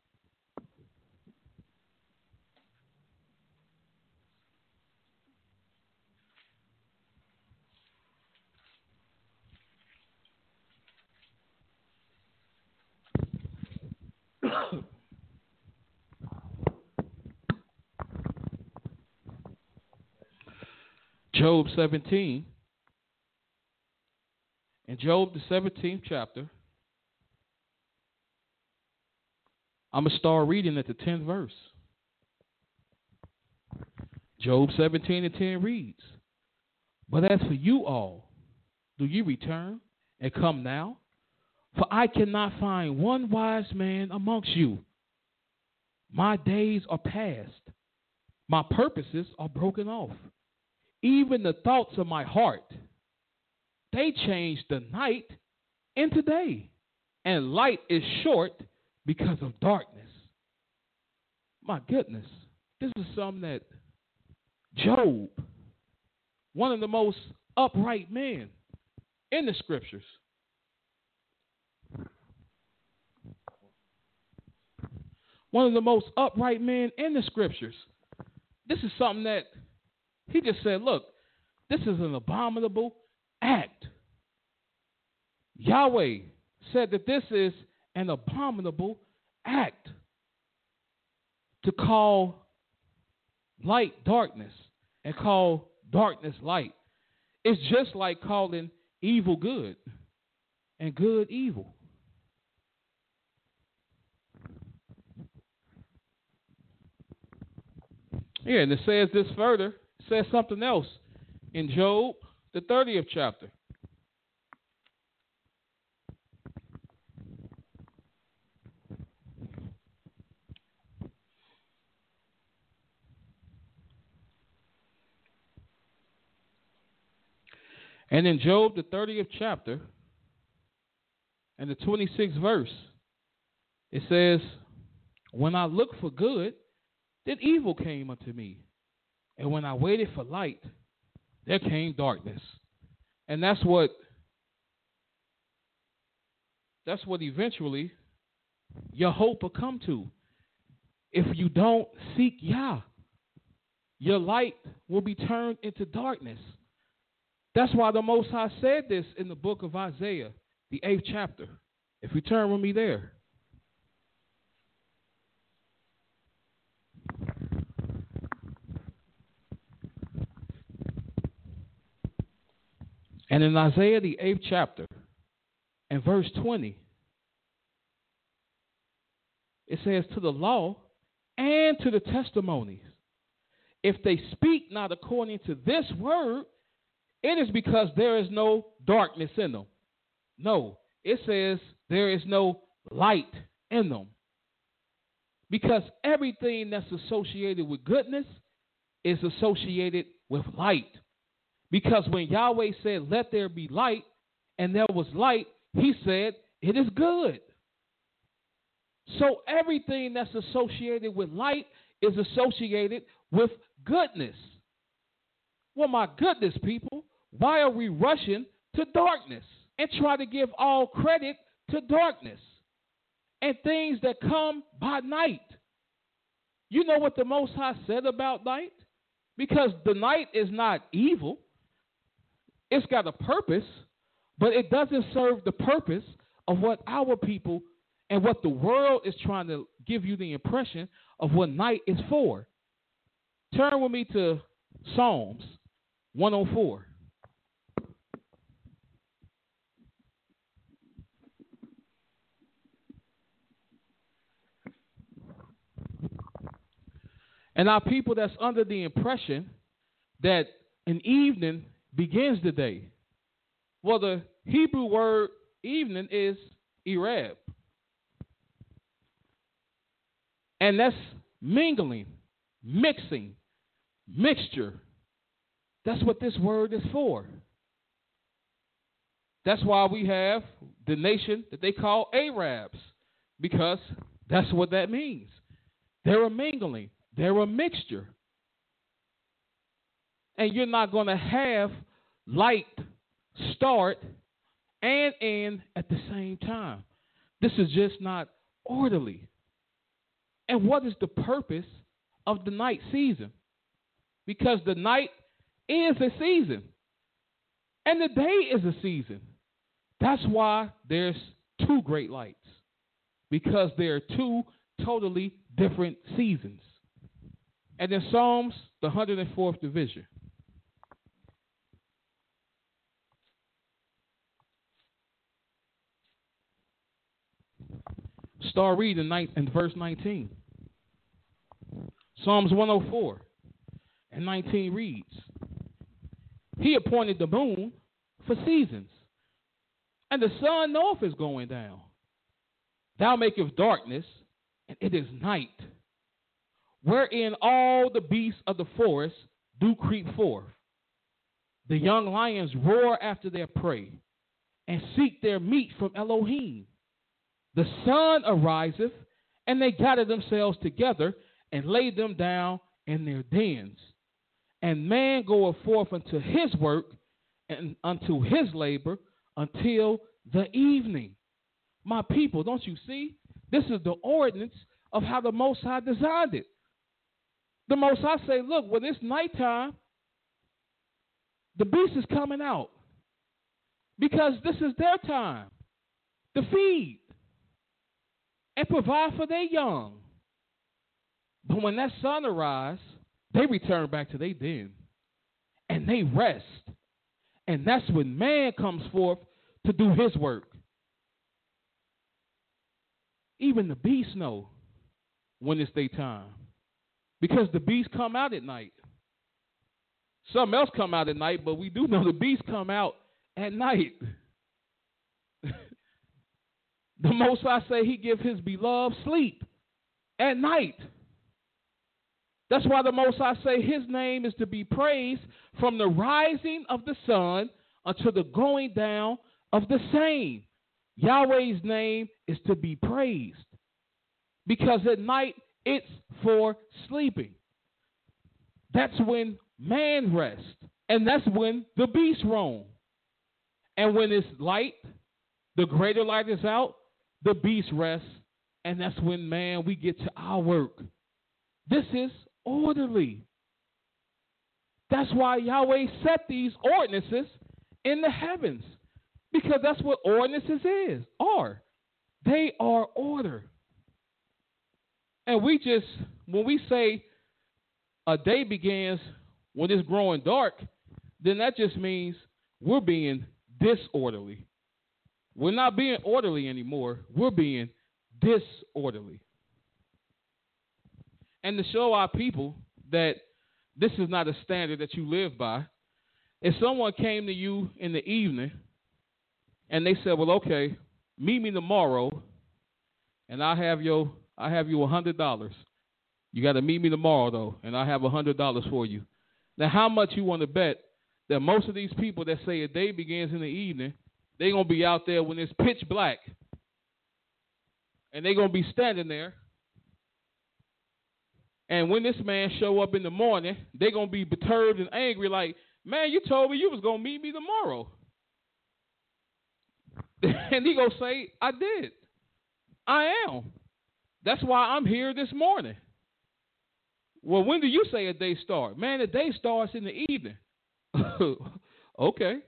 Job 17. In Job, the 17th chapter, I'm going to start reading at the 10th verse. Job 17 and 10 reads, "But as for you all, do you return and come now? For I cannot find one wise man amongst you. My days are past. My purposes are broken off. Even the thoughts of my heart, they change the night into day, and light is short because of darkness." My goodness, this is something that Job, one of the most upright men in the scriptures, this is something that he just said, look, this is an abominable act. Yahweh said that this is an abominable act to call light darkness and call darkness light. It's just like calling evil good and good evil. Yeah, and it says this further. It says something else in Job, the 30th chapter. And in Job, the 30th chapter, and the 26th verse, it says, when I looked for good, then evil came unto me. And when I waited for light, there came darkness. And that's what eventually your hope will come to. If you don't seek Yah, your light will be turned into darkness. That's why the Most High said this in the book of Isaiah, the 8th chapter. If you turn with me there. And in Isaiah, the 8th chapter, and verse 20, it says, to the law and to the testimonies, if they speak not according to this word, it is because there is no darkness in them. No, it says there is no light in them. Because everything that's associated with goodness is associated with light. Because when Yahweh said, let there be light, and there was light, he said, it is good. So everything that's associated with light is associated with goodness. Well, my goodness, people, why are we rushing to darkness and try to give all credit to darkness and things that come by night? You know what the Most High said about night? Because the night is not evil. It's got a purpose, but it doesn't serve the purpose of what our people and what the world is trying to give you the impression of what night is for. Turn with me to Psalms 104. And our people that's under the impression that an evening begins the day. Well, the Hebrew word evening is Ereb. And that's mingling, mixing, mixture. That's what this word is for. That's why we have the nation that they call Arabs, because that's what that means. They're a mingling. They're a mixture. And you're not going to have light start and end at the same time. This is just not orderly. And what is the purpose of the night season? Because the night is a season. And the day is a season. That's why there's two great lights. Because there are two totally different seasons. And in Psalms, the 104th division. Start reading in verse 19. Psalms 104 and 19 reads, he appointed the moon for seasons, and the sun knoweth is going down. Thou makest darkness, and it is night, wherein all the beasts of the forest do creep forth. The young lions roar after their prey, and seek their meat from Elohim. The sun ariseth, and they gather themselves together, and lay them down in their dens. And man goeth forth unto his work, and unto his labor, until the evening. My people, don't you see? This is the ordinance of how the Most High designed it. The Most High say, look, when it's nighttime, the beast is coming out. Because this is their time to feed and provide for their young. But when that sun arises, they return back to their den. And they rest. And that's when man comes forth to do his work. Even the beasts know when it's their time. because the beasts come out at night. Something else come out at night, but we do know the beasts come out at night. The Most High say he give his beloved sleep at night. That's why the Most High say his name is to be praised from the rising of the sun until the going down of the same. Yahweh's name is to be praised because at night it's for sleeping. That's when man rests, and that's when the beasts roam. And when it's light, the greater light is out, the beast rests, and that's when, man, we get to our work. This is orderly. That's why Yahweh set these ordinances in the heavens, because that's what ordinances are. They are order. And when we say a day begins when it's growing dark, then that just means we're being disorderly. We're not being orderly anymore. We're being disorderly. And to show our people that this is not a standard that you live by, if someone came to you in the evening and they said, well, okay, meet me tomorrow and I have you $100. You got to meet me tomorrow, though, and I have $100 for you. Now, how much you want to bet that most of these people that say a day begins in the evening, they're going to be out there when it's pitch black, and they're going to be standing there, and when this man show up in the morning, they're going to be perturbed and angry like, man, you told me you was going to meet me tomorrow. And he going to say, I did. I am. That's why I'm here this morning. Well, when do you say a day start? Man, the day starts in the evening. Okay.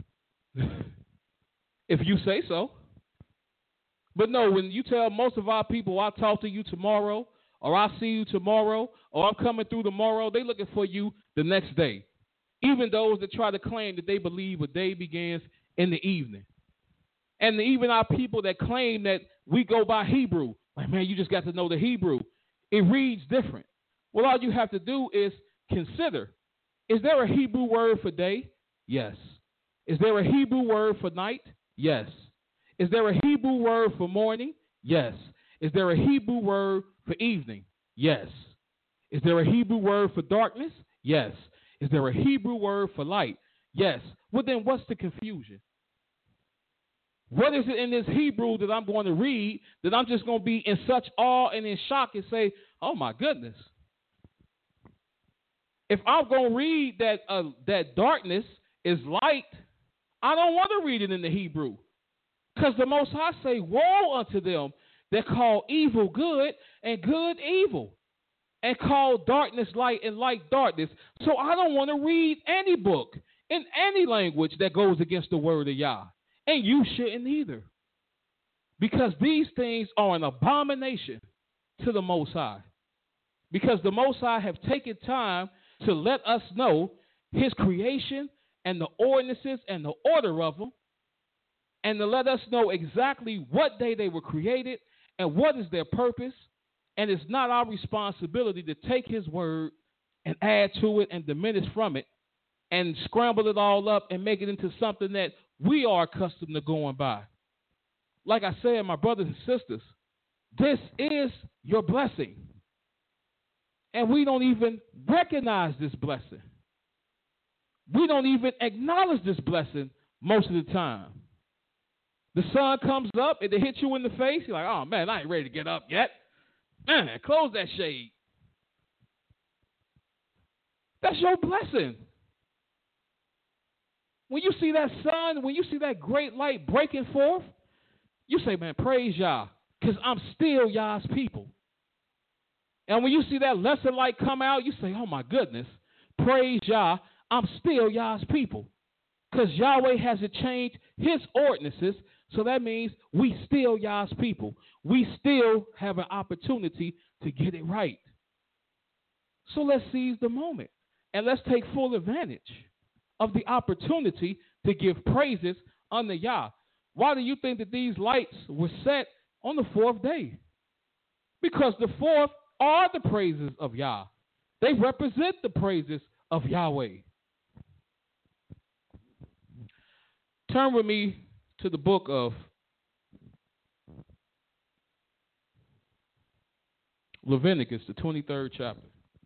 If you say so. But no, when you tell most of our people, I'll talk to you tomorrow, or I'll see you tomorrow, or I'm coming through tomorrow, they looking for you the next day. Even those that try to claim that they believe a day begins in the evening. And even our people that claim that we go by Hebrew, like, man, you just got to know the Hebrew. It reads different. Well, all you have to do is consider, is there a Hebrew word for day? Yes. Is there a Hebrew word for night? Yes. Is there a Hebrew word for morning? Yes. Is there a Hebrew word for evening? Yes. Is there a Hebrew word for darkness? Yes. Is there a Hebrew word for light? Yes. Well, then what's the confusion? What is it in this Hebrew that I'm going to read that I'm just going to be in such awe and in shock and say, oh, my goodness. If I'm going to read that darkness is light, I don't want to read it in the Hebrew. Because the Most High say, woe unto them that call evil good and good evil, and call darkness light and light darkness. So I don't want to read any book in any language that goes against the word of Yah. And you shouldn't either. Because these things are an abomination to the Most High. Because the Most High have taken time to let us know his creation and the ordinances and the order of them, and to let us know exactly what day they were created and what is their purpose. And it's not our responsibility to take his word and add to it and diminish from it and scramble it all up and make it into something that we are accustomed to going by. Like I said, my brothers and sisters, this is your blessing. And we don't even recognize this blessing. We don't even acknowledge this blessing most of the time. The sun comes up and it hits you in the face. You're like, oh, man, I ain't ready to get up yet. Man, close that shade. That's your blessing. When you see that sun, when you see that great light breaking forth, you say, man, praise Yah, because I'm still Yah's people. And when you see that lesser light come out, you say, oh, my goodness, praise Yah, I'm still Yah's people. Because Yahweh hasn't changed his ordinances, so that means we still Yah's people. We still have an opportunity to get it right. So let's seize the moment, and let's take full advantage of the opportunity to give praises unto Yah. Why do you think that these lights were set on the fourth day? Because the fourth are the praises of Yah. They represent the praises of Yahweh. Turn with me to the book of Leviticus, the 23rd chapter.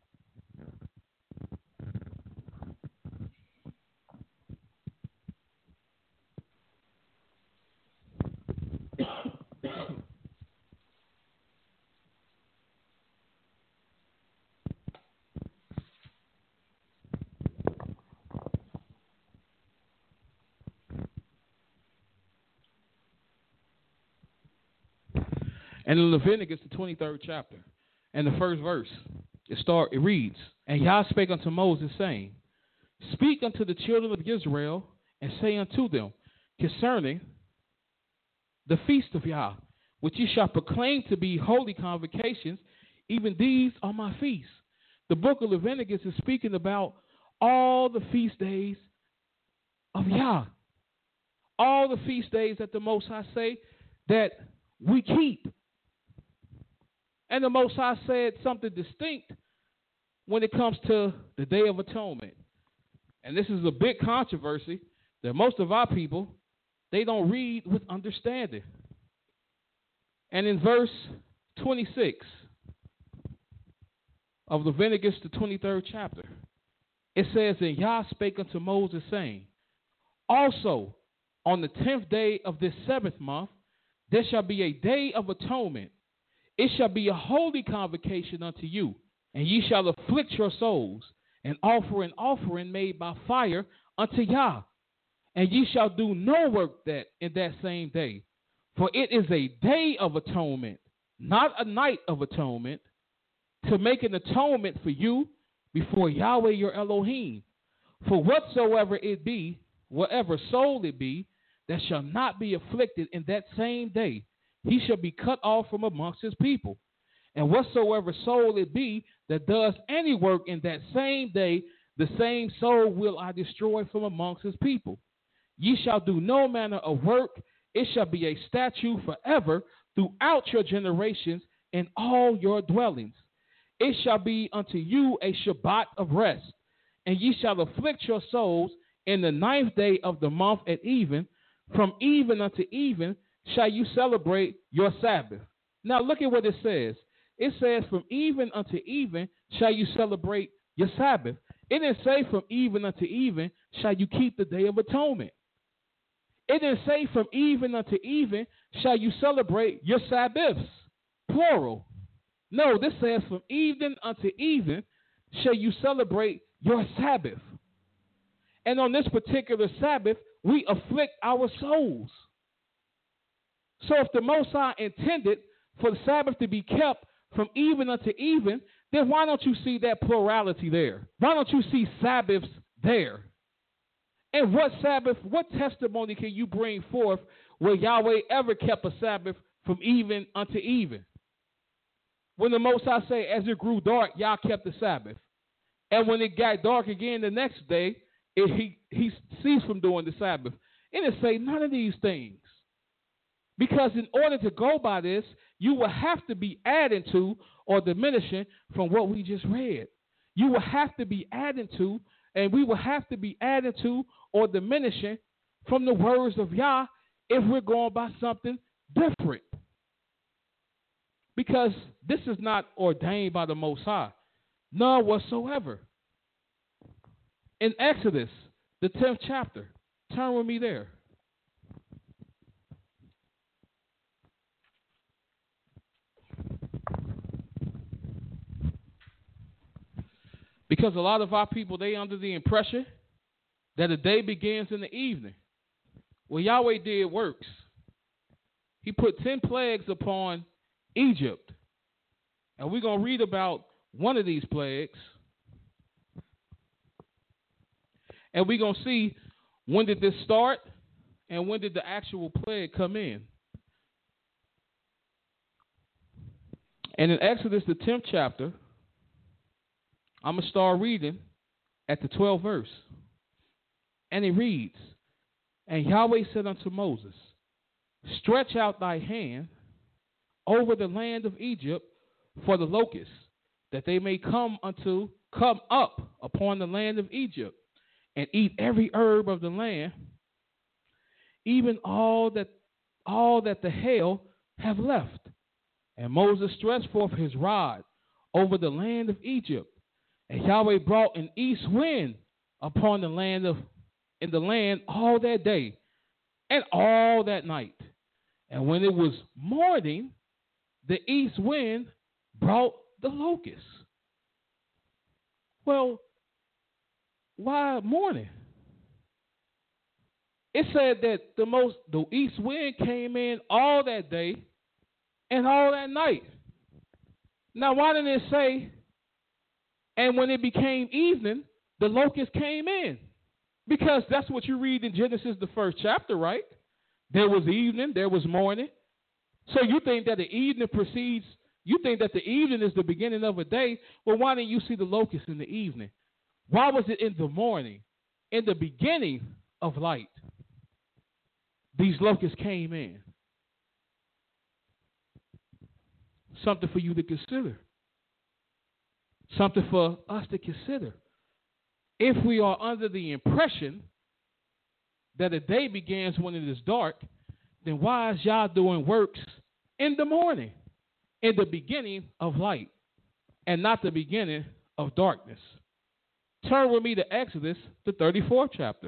And in Leviticus, the 23rd chapter, and the first verse, it reads, And Yah spake unto Moses, saying, Speak unto the children of Israel, and say unto them, concerning the feast of Yah, which ye shall proclaim to be holy convocations, even these are my feasts. The book of Leviticus is speaking about all the feast days of Yah. All the feast days that the Most High say that we keep. And the Most High said something distinct when it comes to the Day of Atonement. And this is a big controversy that most of our people, they don't read with understanding. And in verse 26 of Leviticus, the 23rd chapter, it says, And Yah spake unto Moses, saying, Also on the 10th day of this 7th month, there shall be a day of atonement. It shall be a holy convocation unto you, and ye shall afflict your souls, and offer an offering made by fire unto Yah. And ye shall do no work that in that same day, for it is a day of atonement, not a night of atonement, to make an atonement for you before Yahweh your Elohim. For whatsoever it be, whatever soul it be, that shall not be afflicted in that same day, he shall be cut off from amongst his people. And whatsoever soul it be that does any work in that same day, the same soul will I destroy from amongst his people. Ye shall do no manner of work. It shall be a statute forever throughout your generations in all your dwellings. It shall be unto you a Shabbat of rest. And ye shall afflict your souls in the 9th day of the month at even. From even unto even shall you celebrate your Sabbath. Now look at what it says. It says, from even unto even shall you celebrate your Sabbath. It didn't say from even unto even shall you keep the Day of Atonement. It didn't say from even unto even shall you celebrate your Sabbaths, plural. No, this says from even unto even shall you celebrate your Sabbath. And on this particular Sabbath, we afflict our souls. So if the Most High intended for the Sabbath to be kept from even unto even, then why don't you see that plurality there? Why don't you see Sabbaths there? And what Sabbath, what testimony can you bring forth where Yahweh ever kept a Sabbath from even unto even? When the Most High say, as it grew dark, Yah kept the Sabbath. And when it got dark again the next day, he ceased from doing the Sabbath. It didn't say none of these things. Because in order to go by this, you will have to be adding to or diminishing from what we just read. You will have to be adding to, and we will have to be adding to or diminishing from the words of Yah if we're going by something different. Because this is not ordained by the Most High, none whatsoever. In Exodus, the 10th chapter, turn with me there. Because a lot of our people, they under the impression that the day begins in the evening. Well, Yahweh did works. He put 10 plagues upon Egypt. And we're going to read about one of these plagues. And we're going to see when did this start and when did the actual plague come in. And in Exodus, the 10th chapter, I'm going to start reading at the 12th verse. And it reads, And Yahweh said unto Moses, Stretch out thy hand over the land of Egypt for the locusts, that they may come come up upon the land of Egypt and eat every herb of the land, even all that the hail have left. And Moses stretched forth his rod over the land of Egypt, and Yahweh brought an east wind upon the land all that day and all that night. And when it was morning, the east wind brought the locusts. Well, why morning? It said that the east wind came in all that day and all that night. Now, why didn't it say, and when it became evening, the locusts came in? Because that's what you read in Genesis, the first chapter, right? There was evening, there was morning. So you think that the evening is the beginning of a day. Well, why didn't you see the locusts in the evening? Why was it in the morning, in the beginning of light? These locusts came in. Something for you to consider. Something for us to consider. If we are under the impression that a day begins when it is dark, then why is Yah doing works in the morning, in the beginning of light, and not the beginning of darkness? Turn with me to Exodus, the 34th chapter.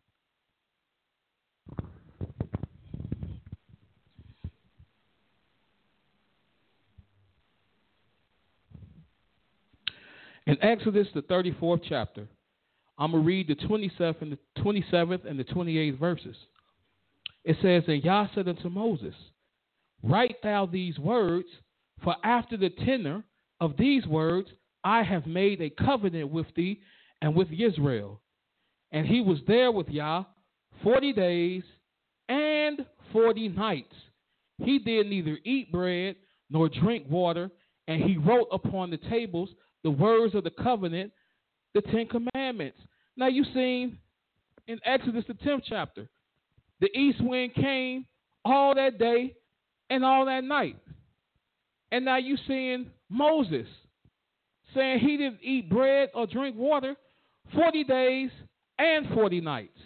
In Exodus, the 34th chapter, I'm going to read the 27th and the 28th verses. It says, And Yah said unto Moses, Write thou these words, for after the tenor of these words I have made a covenant with thee and with Israel. And he was there with Yah 40 days and 40 nights. He did neither eat bread nor drink water, and he wrote upon the tables the words of the covenant, the 10 commandments. Now you've seen in Exodus, the 10th chapter, the east wind came all that day and all that night. And now you're seeing Moses saying he didn't eat bread or drink water 40 days and 40 nights.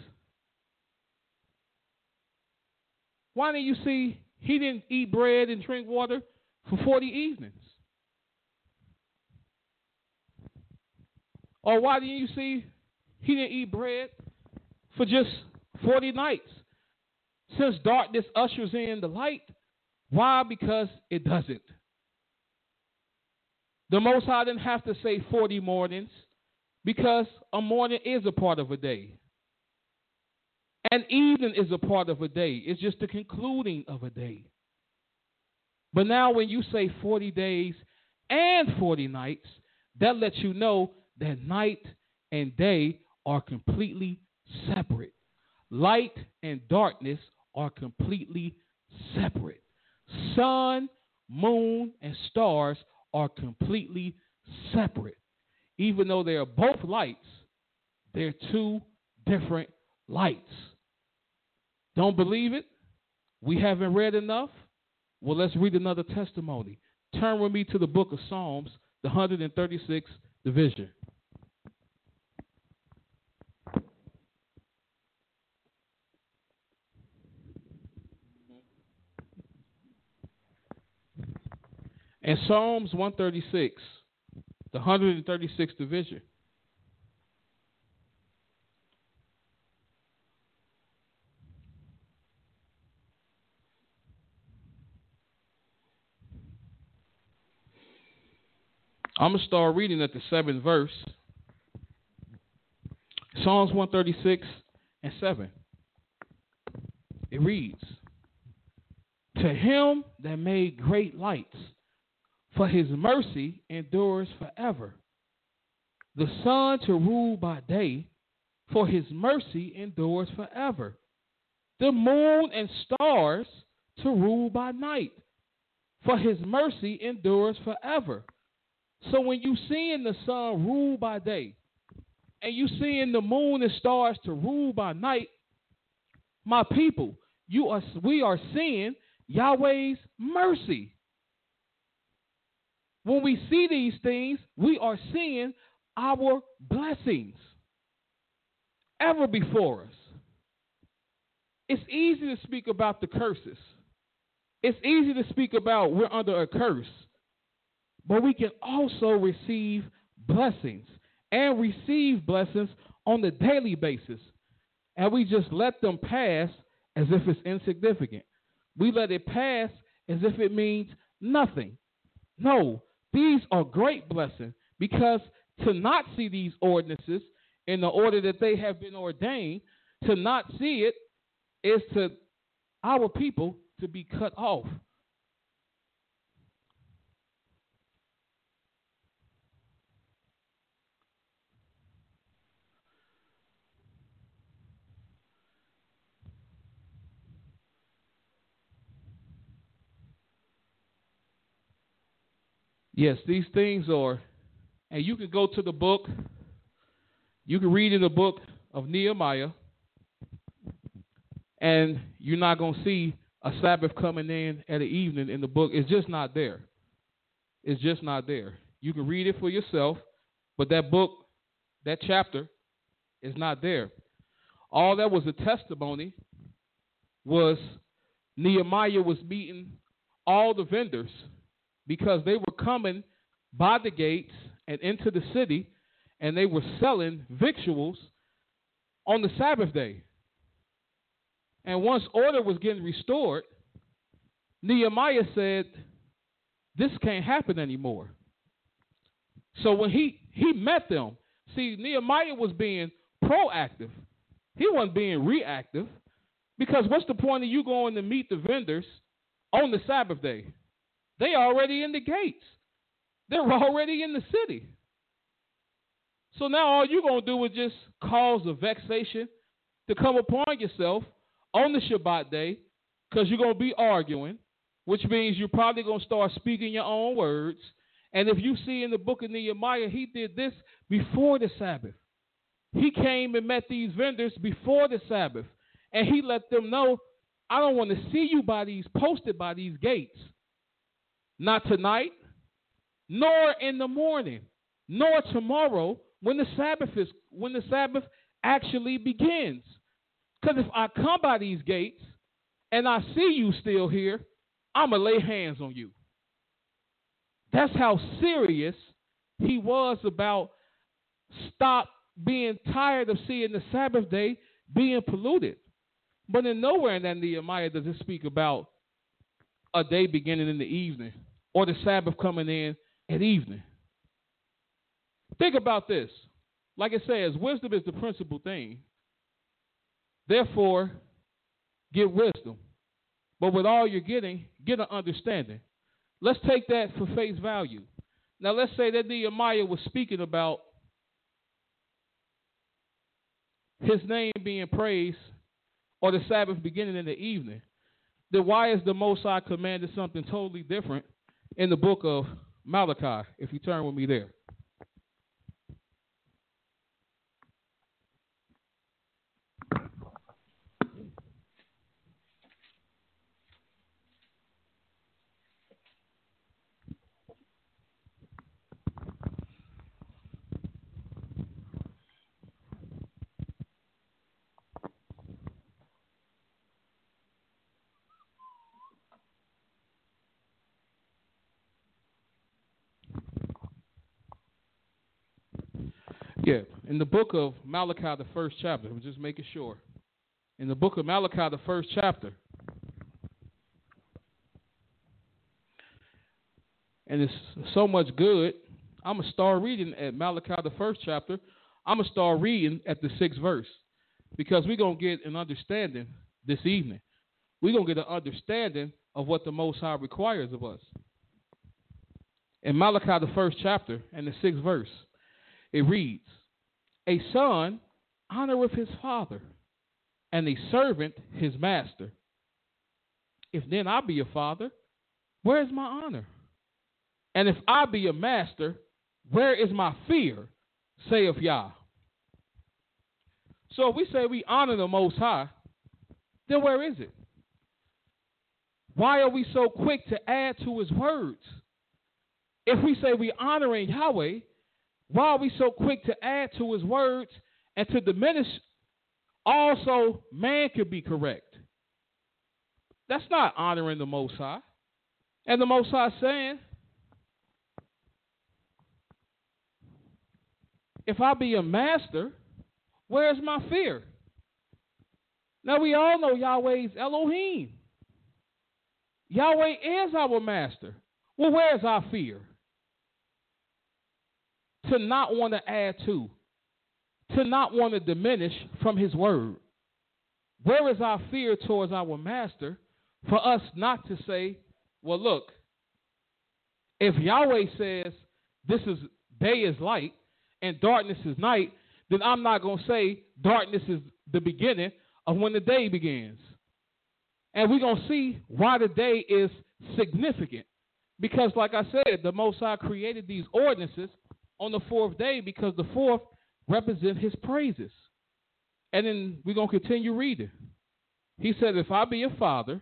Why didn't you see he didn't eat bread and drink water for 40 evenings? Or why didn't you see he didn't eat bread for just 40 nights? Since darkness ushers in the light, why? Because it doesn't. The Most High didn't have to say 40 mornings, because a morning is a part of a day. An evening is a part of a day. It's just the concluding of a day. But now when you say 40 days and 40 nights, that lets you know that night and day are completely separate. Light and darkness are completely separate. Sun, moon, and stars are completely separate. Even though they are both lights, they're two different lights. Don't believe it? We haven't read enough? Well, let's read another testimony. Turn with me to the book of Psalms, the 136th division. In Psalms 136, the 136th division, I'm going to start reading at the 7th verse. Psalms 136 and 7. It reads, To him that made great lights, for his mercy endures forever. The sun to rule by day, for his mercy endures forever. The moon and stars to rule by night, for his mercy endures forever. So when you seeing the sun rule by day, and you seeing the moon and stars to rule by night, my people, we are seeing Yahweh's mercy. When we see these things, we are seeing our blessings ever before us. It's easy to speak about the curses. It's easy to speak about we're under a curse. But we can also receive blessings and receive blessings on a daily basis. And we just let them pass as if it's insignificant. We let it pass as if it means nothing. No, these are great blessings, because to not see these ordinances in the order that they have been ordained, to not see it is to our people to be cut off. Yes, these things are, and you can go to the book, you can read in the book of Nehemiah, and you're not going to see a Sabbath coming in at the evening in the book. It's just not there. It's just not there. You can read it for yourself, but that book, that chapter, is not there. All that was a testimony was Nehemiah was meeting all the vendors because they were coming by the gates and into the city, and they were selling victuals on the Sabbath day. And once order was getting restored, Nehemiah said, this can't happen anymore. So when he met them, see, Nehemiah was being proactive. He wasn't being reactive, because what's the point of you going to meet the vendors on the Sabbath day? They already in the gates. They're already in the city. So now all you're going to do is just cause a vexation to come upon yourself on the Shabbat day, because you're going to be arguing, which means you're probably going to start speaking your own words. And if you see in the book of Nehemiah, he did this before the Sabbath. He came and met these vendors before the Sabbath, and he let them know, I don't want to see you posted by these gates. Not tonight, nor in the morning, nor tomorrow when the Sabbath actually begins. Because if I come by these gates and I see you still here, I'm going to lay hands on you. That's how serious he was about stop being tired of seeing the Sabbath day being polluted. But in nowhere in that Nehemiah does it speak about a day beginning in the evening or the Sabbath coming in at evening. Think about this. Like it says, wisdom is the principal thing. Therefore, get wisdom. But with all you're getting, get an understanding. Let's take that for face value. Now, let's say that Nehemiah was speaking about his name being praised or the Sabbath beginning in the evening. Then why is the Most High commanded something totally different in the book of Malachi, if you turn with me there? Yeah, in the book of Malachi, the first chapter, I'm just making sure. In the book of Malachi, the first chapter, and it's so much good, I'm going to start reading at Malachi, the first chapter. I'm going to start reading at the 6th verse, because we're going to get an understanding this evening. We're going to get an understanding of what the Most High requires of us. In Malachi, the first chapter, and the 6th verse, it reads, a son honoreth his father, and a servant his master. If then I be a father, where is my honor? And if I be a master, where is my fear, saith Yah. So if we say we honor the Most High, then where is it? Why are we so quick to add to his words? If we say we honoring Yahweh, Why are we so quick to add to his words and to diminish also man could be correct? That's not honoring the Most High. And the Most High saying, if I be a master, where's my fear? Now we all know Yahweh is Elohim. Yahweh is our master. Well, where's our fear? To not want to add to not want to diminish from his word. Where is our fear towards our master for us not to say, well, look, if Yahweh says this is day is light and darkness is night, then I'm not going to say darkness is the beginning of when the day begins. And we're going to see why the day is significant. Because, like I said, the Most High created these ordinances on the fourth day because the fourth represents his praises. And then we're going to continue reading. He said, if I be a father,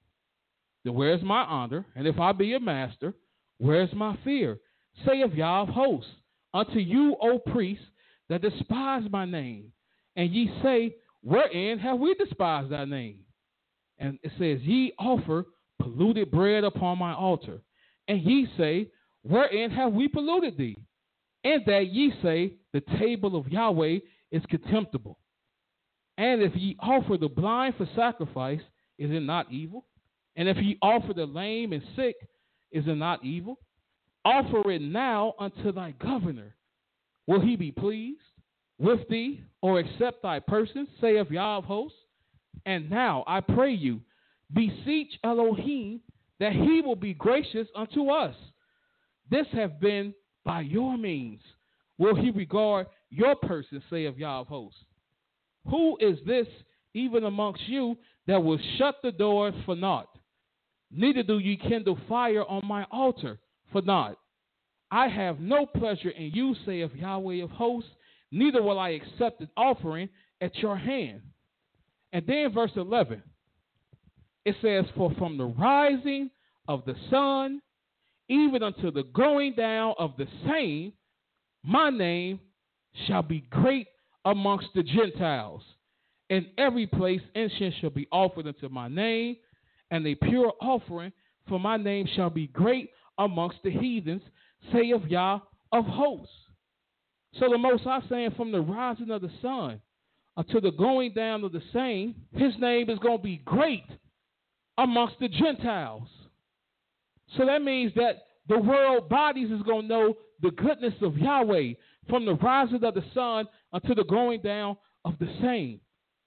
then where's my honor? And if I be a master, where's my fear? Saith Yah of hosts, unto you, O priests, that despise my name. And ye say, wherein have we despised thy name? And it says, ye offer polluted bread upon my altar. And ye say, wherein have we polluted thee? And that ye say, the table of Yahweh is contemptible. And if ye offer the blind for sacrifice, is it not evil? And if ye offer the lame and sick, is it not evil? Offer it now unto thy governor. Will he be pleased with thee, or accept thy person, saith Yah of hosts? And now I pray you, beseech Elohim, that he will be gracious unto us. This have been by your means. Will he regard your person, saith Yah of hosts? Who is this even amongst you that will shut the doors for naught? Neither do ye kindle fire on my altar for naught. I have no pleasure in you, saith Yahweh of hosts, neither will I accept an offering at your hand. And then verse 11, it says, for from the rising of the sun, even unto the going down of the same, my name shall be great amongst the Gentiles. In every place incense shall be offered unto my name, and a pure offering for my name shall be great amongst the heathens, saith Yah of hosts. So the Most High saying, from the rising of the sun unto the going down of the same, his name is going to be great amongst the Gentiles. So that means that the world bodies is going to know the goodness of Yahweh from the rising of the sun unto the going down of the same.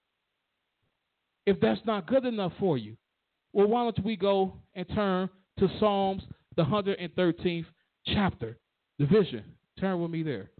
If that's not good enough for you, well, why don't we go and turn to Psalms, the 113th chapter, division. Turn with me there.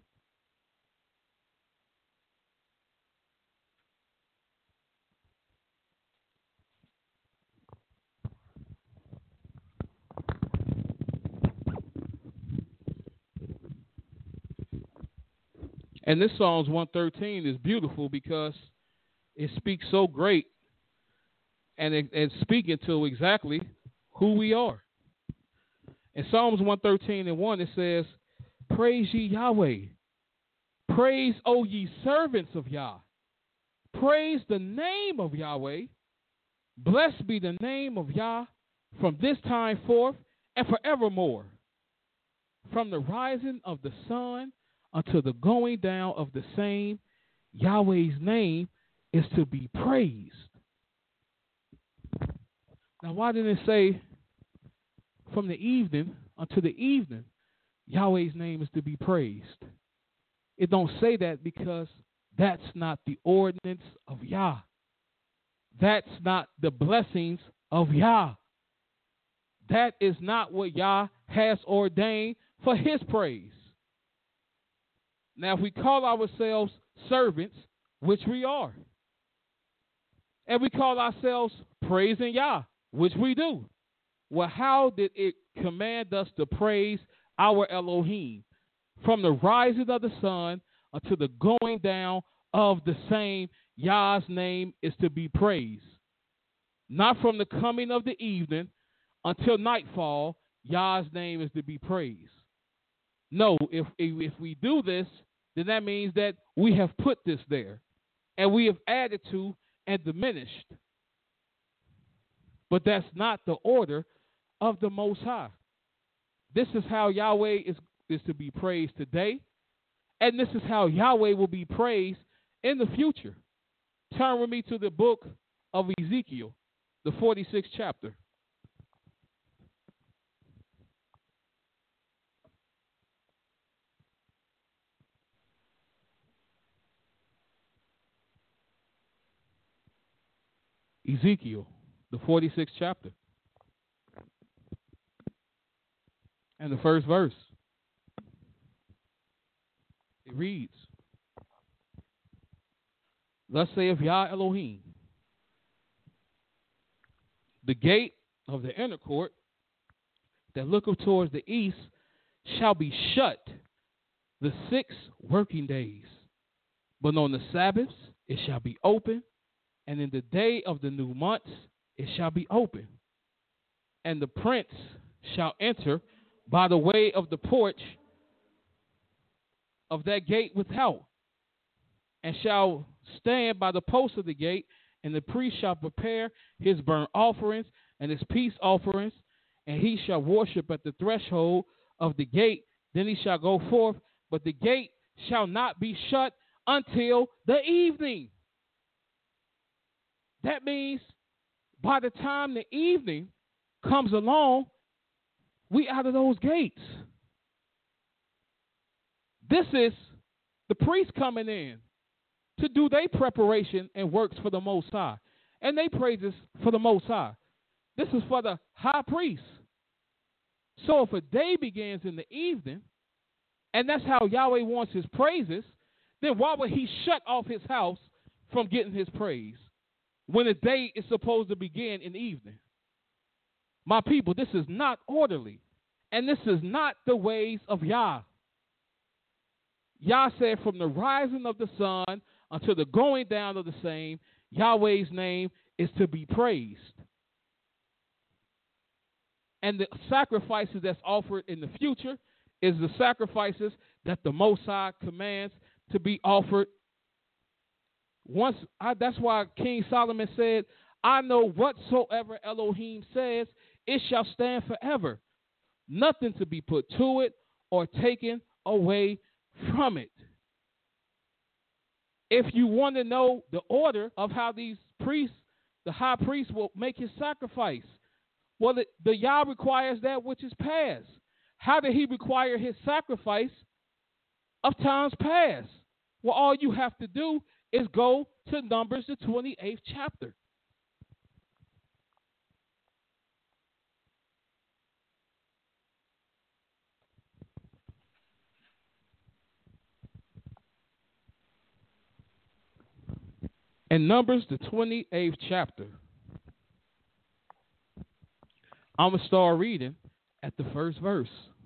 And this Psalms 113 is beautiful because it speaks so great, and it's speaking to exactly who we are. In Psalms 113:1, it says, praise ye Yahweh. Praise, O ye servants of Yah. Praise the name of Yahweh. Blessed be the name of Yah from this time forth and forevermore. From the rising of the sun unto the going down of the same, Yahweh's name is to be praised. Now, why didn't it say from the evening unto the evening, Yahweh's name is to be praised? It don't say that because that's not the ordinance of Yah. That's not the blessings of Yah. That is not what Yah has ordained for his praise. Now, if we call ourselves servants, which we are, and we call ourselves praising Yah, which we do, well, how did it command us to praise our Elohim? From the rising of the sun until the going down of the same, Yah's name is to be praised. Not from the coming of the evening until nightfall, Yah's name is to be praised. No, if we do this, then that means that we have put this there, and we have added to and diminished. But that's not the order of the Most High. This is how Yahweh is to be praised today, and this is how Yahweh will be praised in the future. Turn with me to the book of Ezekiel, the 46th chapter. Ezekiel, the 46th chapter. And the first verse. It reads, Thus saith Yah Elohim, the gate of the inner court that looketh towards the east shall be shut the 6 working days, but on the Sabbaths it shall be open, and in the day of the new months it shall be open. And the prince shall enter by the way of the porch of that gate without, and shall stand by the post of the gate, and the priest shall prepare his burnt offerings and his peace offerings, and he shall worship at the threshold of the gate. Then he shall go forth, but the gate shall not be shut until the evening. That means by the time the evening comes along, we out of those gates. This is the priest coming in to do their preparation and works for the Most High, and they praises for the Most High. This is for the high priest. So if a day begins in the evening, and that's how Yahweh wants his praises, then why would he shut off his house from getting his praise when a day is supposed to begin in the evening? My people, this is not orderly, and this is not the ways of Yah. Yah said, from the rising of the sun until the going down of the same, Yahweh's name is to be praised. And the sacrifices that's offered in the future is the sacrifices that the Most High commands to be offered. That's why King Solomon said, I know whatsoever Elohim says, it shall stand forever. Nothing to be put to it or taken away from it. If you want to know the order of how these priests, the high priest will make his sacrifice, well, the Yah requires that which is past. How did he require his sacrifice of times past? Well, all you have to do is go to Numbers, the 28th chapter. In Numbers, the 28th chapter, I'm going to start reading at the first verse.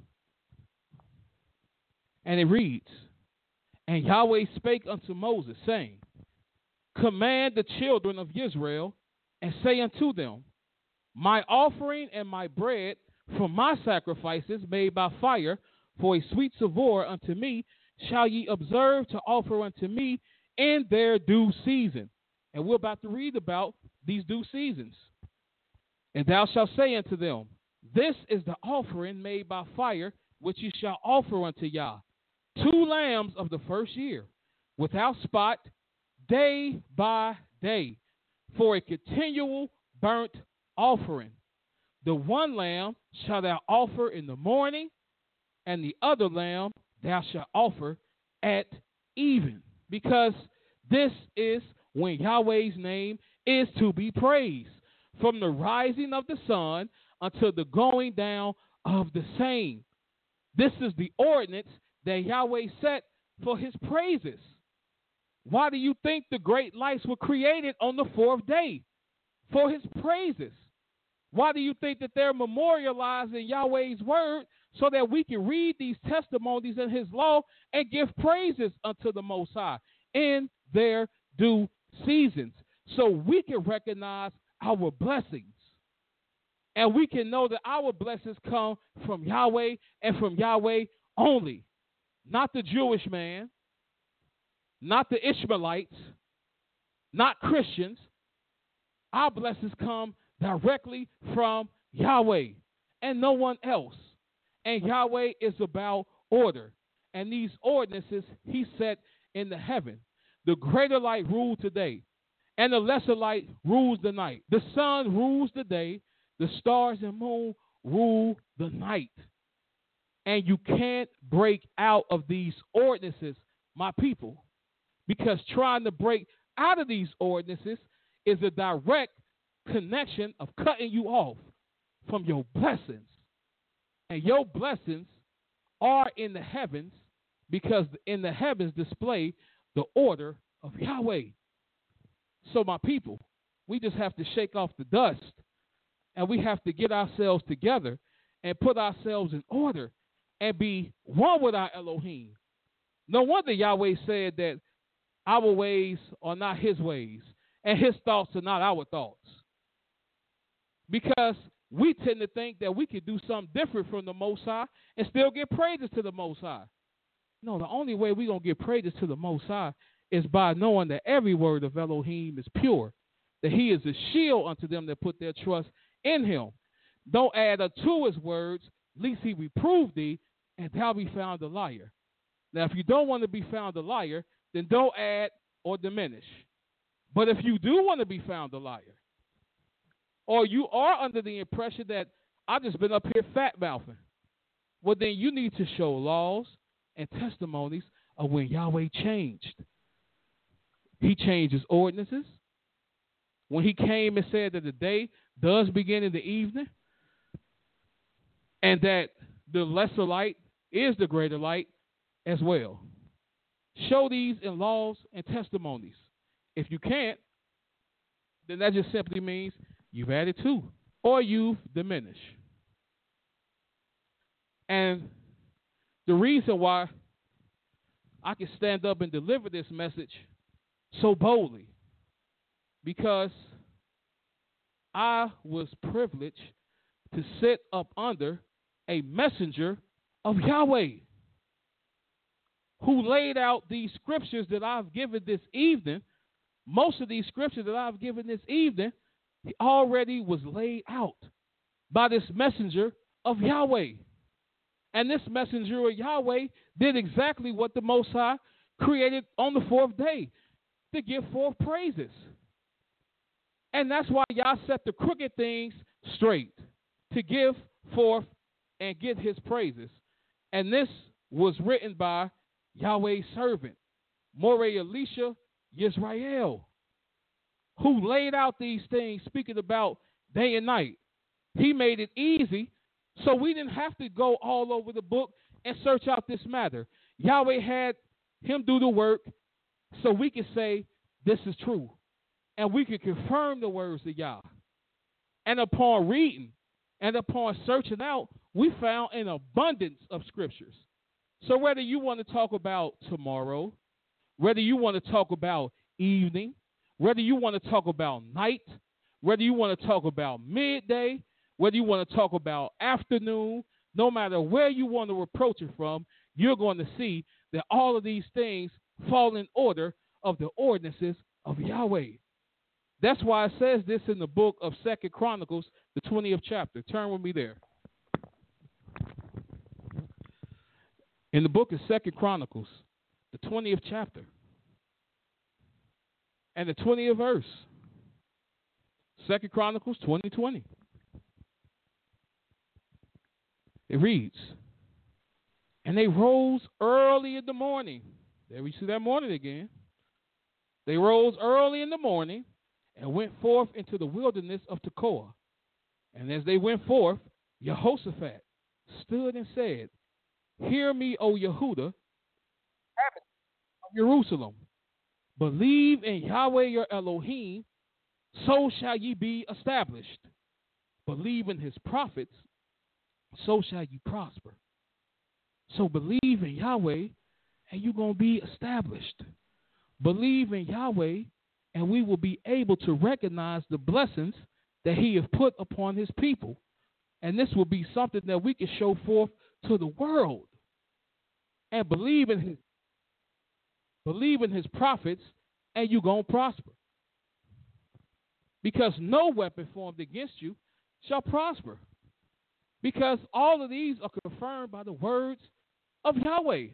And it reads, And Yahweh spake unto Moses, saying, Command the children of Israel, and say unto them, My offering and my bread from my sacrifices made by fire for a sweet savour unto me shall ye observe to offer unto me in their due season. And we're about to read about these due seasons. And thou shalt say unto them, This is the offering made by fire, which ye shall offer unto Yah. 2 lambs of the first year, without spot, day by day, for a continual burnt offering. The one lamb shalt thou offer in the morning, and the other lamb thou shalt offer at even. Because this is when Yahweh's name is to be praised, from the rising of the sun until the going down of the same. This is the ordinance that Yahweh set for his praises. Why do you think the great lights were created on the 4th day? For his praises. Why do you think that they're memorialized in Yahweh's word so that we can read these testimonies in his law and give praises unto the Most High in their due seasons, so we can recognize our blessings, and we can know that our blessings come from Yahweh and from Yahweh only, not the Jewish man, not the Ishmaelites, not Christians. Our blessings come directly from Yahweh and no one else. And Yahweh is about order. And these ordinances he set in the heaven. The greater light rules today, and the lesser light rules the night. The sun rules the day, the stars and moon rule the night. And you can't break out of these ordinances, my people, because trying to break out of these ordinances is a direct connection of cutting you off from your blessings. And your blessings are in the heavens, because in the heavens display the order of Yahweh. So my people, we just have to shake off the dust, and we have to get ourselves together and put ourselves in order and be one with our Elohim. No wonder Yahweh said that our ways are not his ways, and his thoughts are not our thoughts. Because we tend to think that we could do something different from the Most High and still give praises to the Most High. No, the only way we're going to give praises to the Most High is by knowing that every word of Elohim is pure, that he is a shield unto them that put their trust in him. Don't add unto his words, lest he reprove thee, and thou be found a liar. Now, if you don't want to be found a liar, then don't add or diminish. But if you do want to be found a liar, or you are under the impression that I've just been up here fat-mouthing, well, then you need to show laws and testimonies of when Yahweh changed. He changed his ordinances. When he came and said that the day does begin in the evening, and that the lesser light is the greater light as well. Show these in laws and testimonies. If you can't, then that just simply means you've added to or you've diminished. And the reason why I can stand up and deliver this message so boldly, because I was privileged to sit up under a messenger of Yahweh who laid out these scriptures that I've given this evening. Most of these scriptures that I've given this evening already was laid out by this messenger of Yahweh. And this messenger of Yahweh did exactly what the Most High created on the fourth day, to give forth praises. And that's why Yah set the crooked things straight, to give forth and get his praises. And this was written by Yahweh's servant, Moreh Elisha Yisrael, who laid out these things, speaking about day and night. He made it easy, so we didn't have to go all over the book and search out this matter. Yahweh had him do the work so we could say this is true, and we could confirm the words of Yah. And upon reading and upon searching out, we found an abundance of scriptures. So whether you want to talk about tomorrow, whether you want to talk about evening, whether you want to talk about night, whether you want to talk about midday, whether you want to talk about afternoon, no matter where you want to approach it from, you're going to see that all of these things fall in order of the ordinances of Yahweh. That's why it says this in the book of 2 Chronicles, the 20th chapter. Turn with me there. In the book of 2 Chronicles, the 20th chapter, and the 20th verse. 2 Chronicles 20:20. It reads, and they rose early in the morning. There we see that morning again. They rose early in the morning and went forth into the wilderness of Tekoa. And as they went forth, Jehoshaphat stood and said, hear me, O Yehudah, of Jerusalem. Believe in Yahweh your Elohim, so shall ye be established. Believe in his prophets, so shall you prosper. So believe in Yahweh, and you're going to be established. Believe in Yahweh, and we will be able to recognize the blessings that he has put upon his people. And this will be something that we can show forth to the world. and believe in his prophets, and you're going to prosper. Because no weapon formed against you shall prosper. Because all of these are confirmed by the words of Yahweh.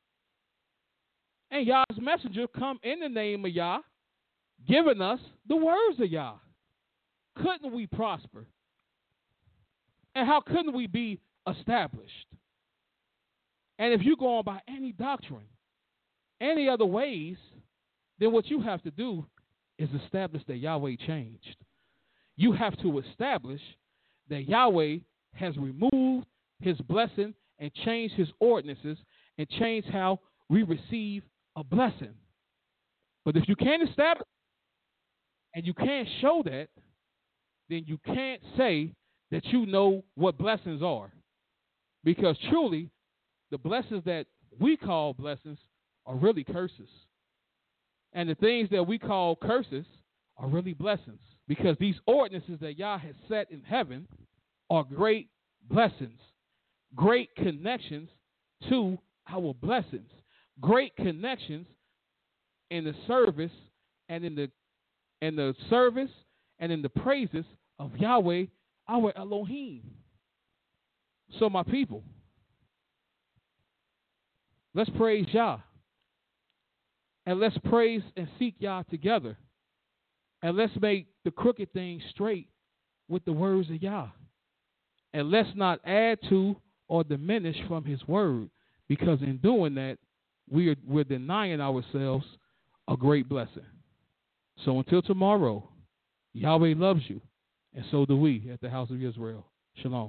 And Yah's messenger come in the name of Yah, giving us the words of Yah. Couldn't we prosper? And how couldn't we be established? And if you go on by any doctrine, any other ways, then what you have to do is establish that Yahweh changed. You have to establish that Yahweh has removed his blessing and changed his ordinances and changed how we receive a blessing. But if you can't establish and you can't show that, then you can't say that you know what blessings are. Because truly, the blessings that we call blessings are really curses. And the things that we call curses are really blessings. Because these ordinances that Yah has set in heaven are great blessings, great connections to our blessings, great connections in the service and in the service and in the praises of Yahweh, our Elohim. So my people, let's praise Yah. And let's praise and seek Yah together. And let's make the crooked things straight with the words of Yah. And let's not add to or diminish from his word, because in doing that, we're denying ourselves a great blessing. So until tomorrow, Yahweh loves you, and so do we at the House of Israel. Shalom.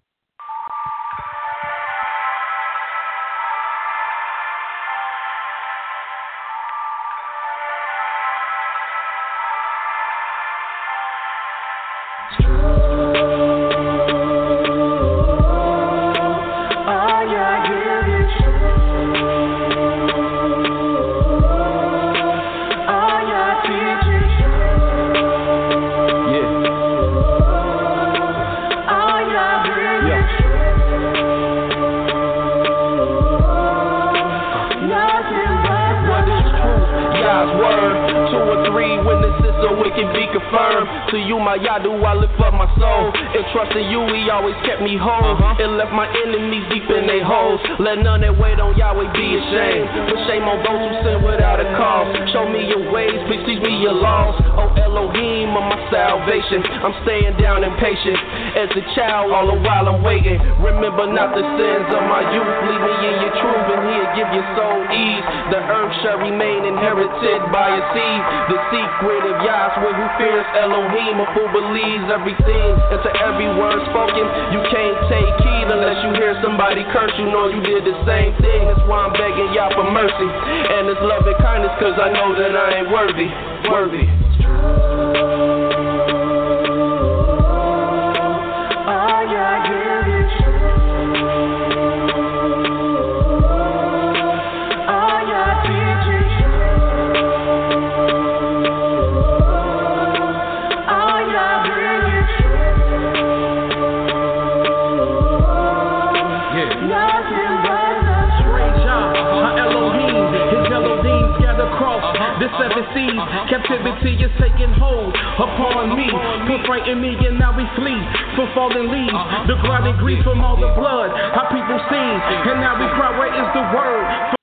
To you, my Yadu, I lift up my soul. And trusting you, he always kept me whole. And left my enemies deep in their holes. Let none that wait on Yahweh be ashamed. Put shame on those who sin without a cause. Show me your ways, please teach me your laws. Oh Elohim of my salvation, I'm staying down and patient. As a child, all the while I'm waiting. Remember not the sins of my youth. Lead me in your truth, and he'll give your soul ease. The earth shall remain inherited by a seed. The secret of Yahweh who fears Elohim, a fool believes everything. And to every word spoken, you can't take heed unless you hear somebody curse. You know you did the same thing. That's why I'm begging Yah for mercy and his love and kindness, cause I know that I ain't worthy. Captivity is taking hold upon me. Put fright in me and now we flee from fallen leaves. The ground and grief from all the blood our people seen. And now we cry, where is the word?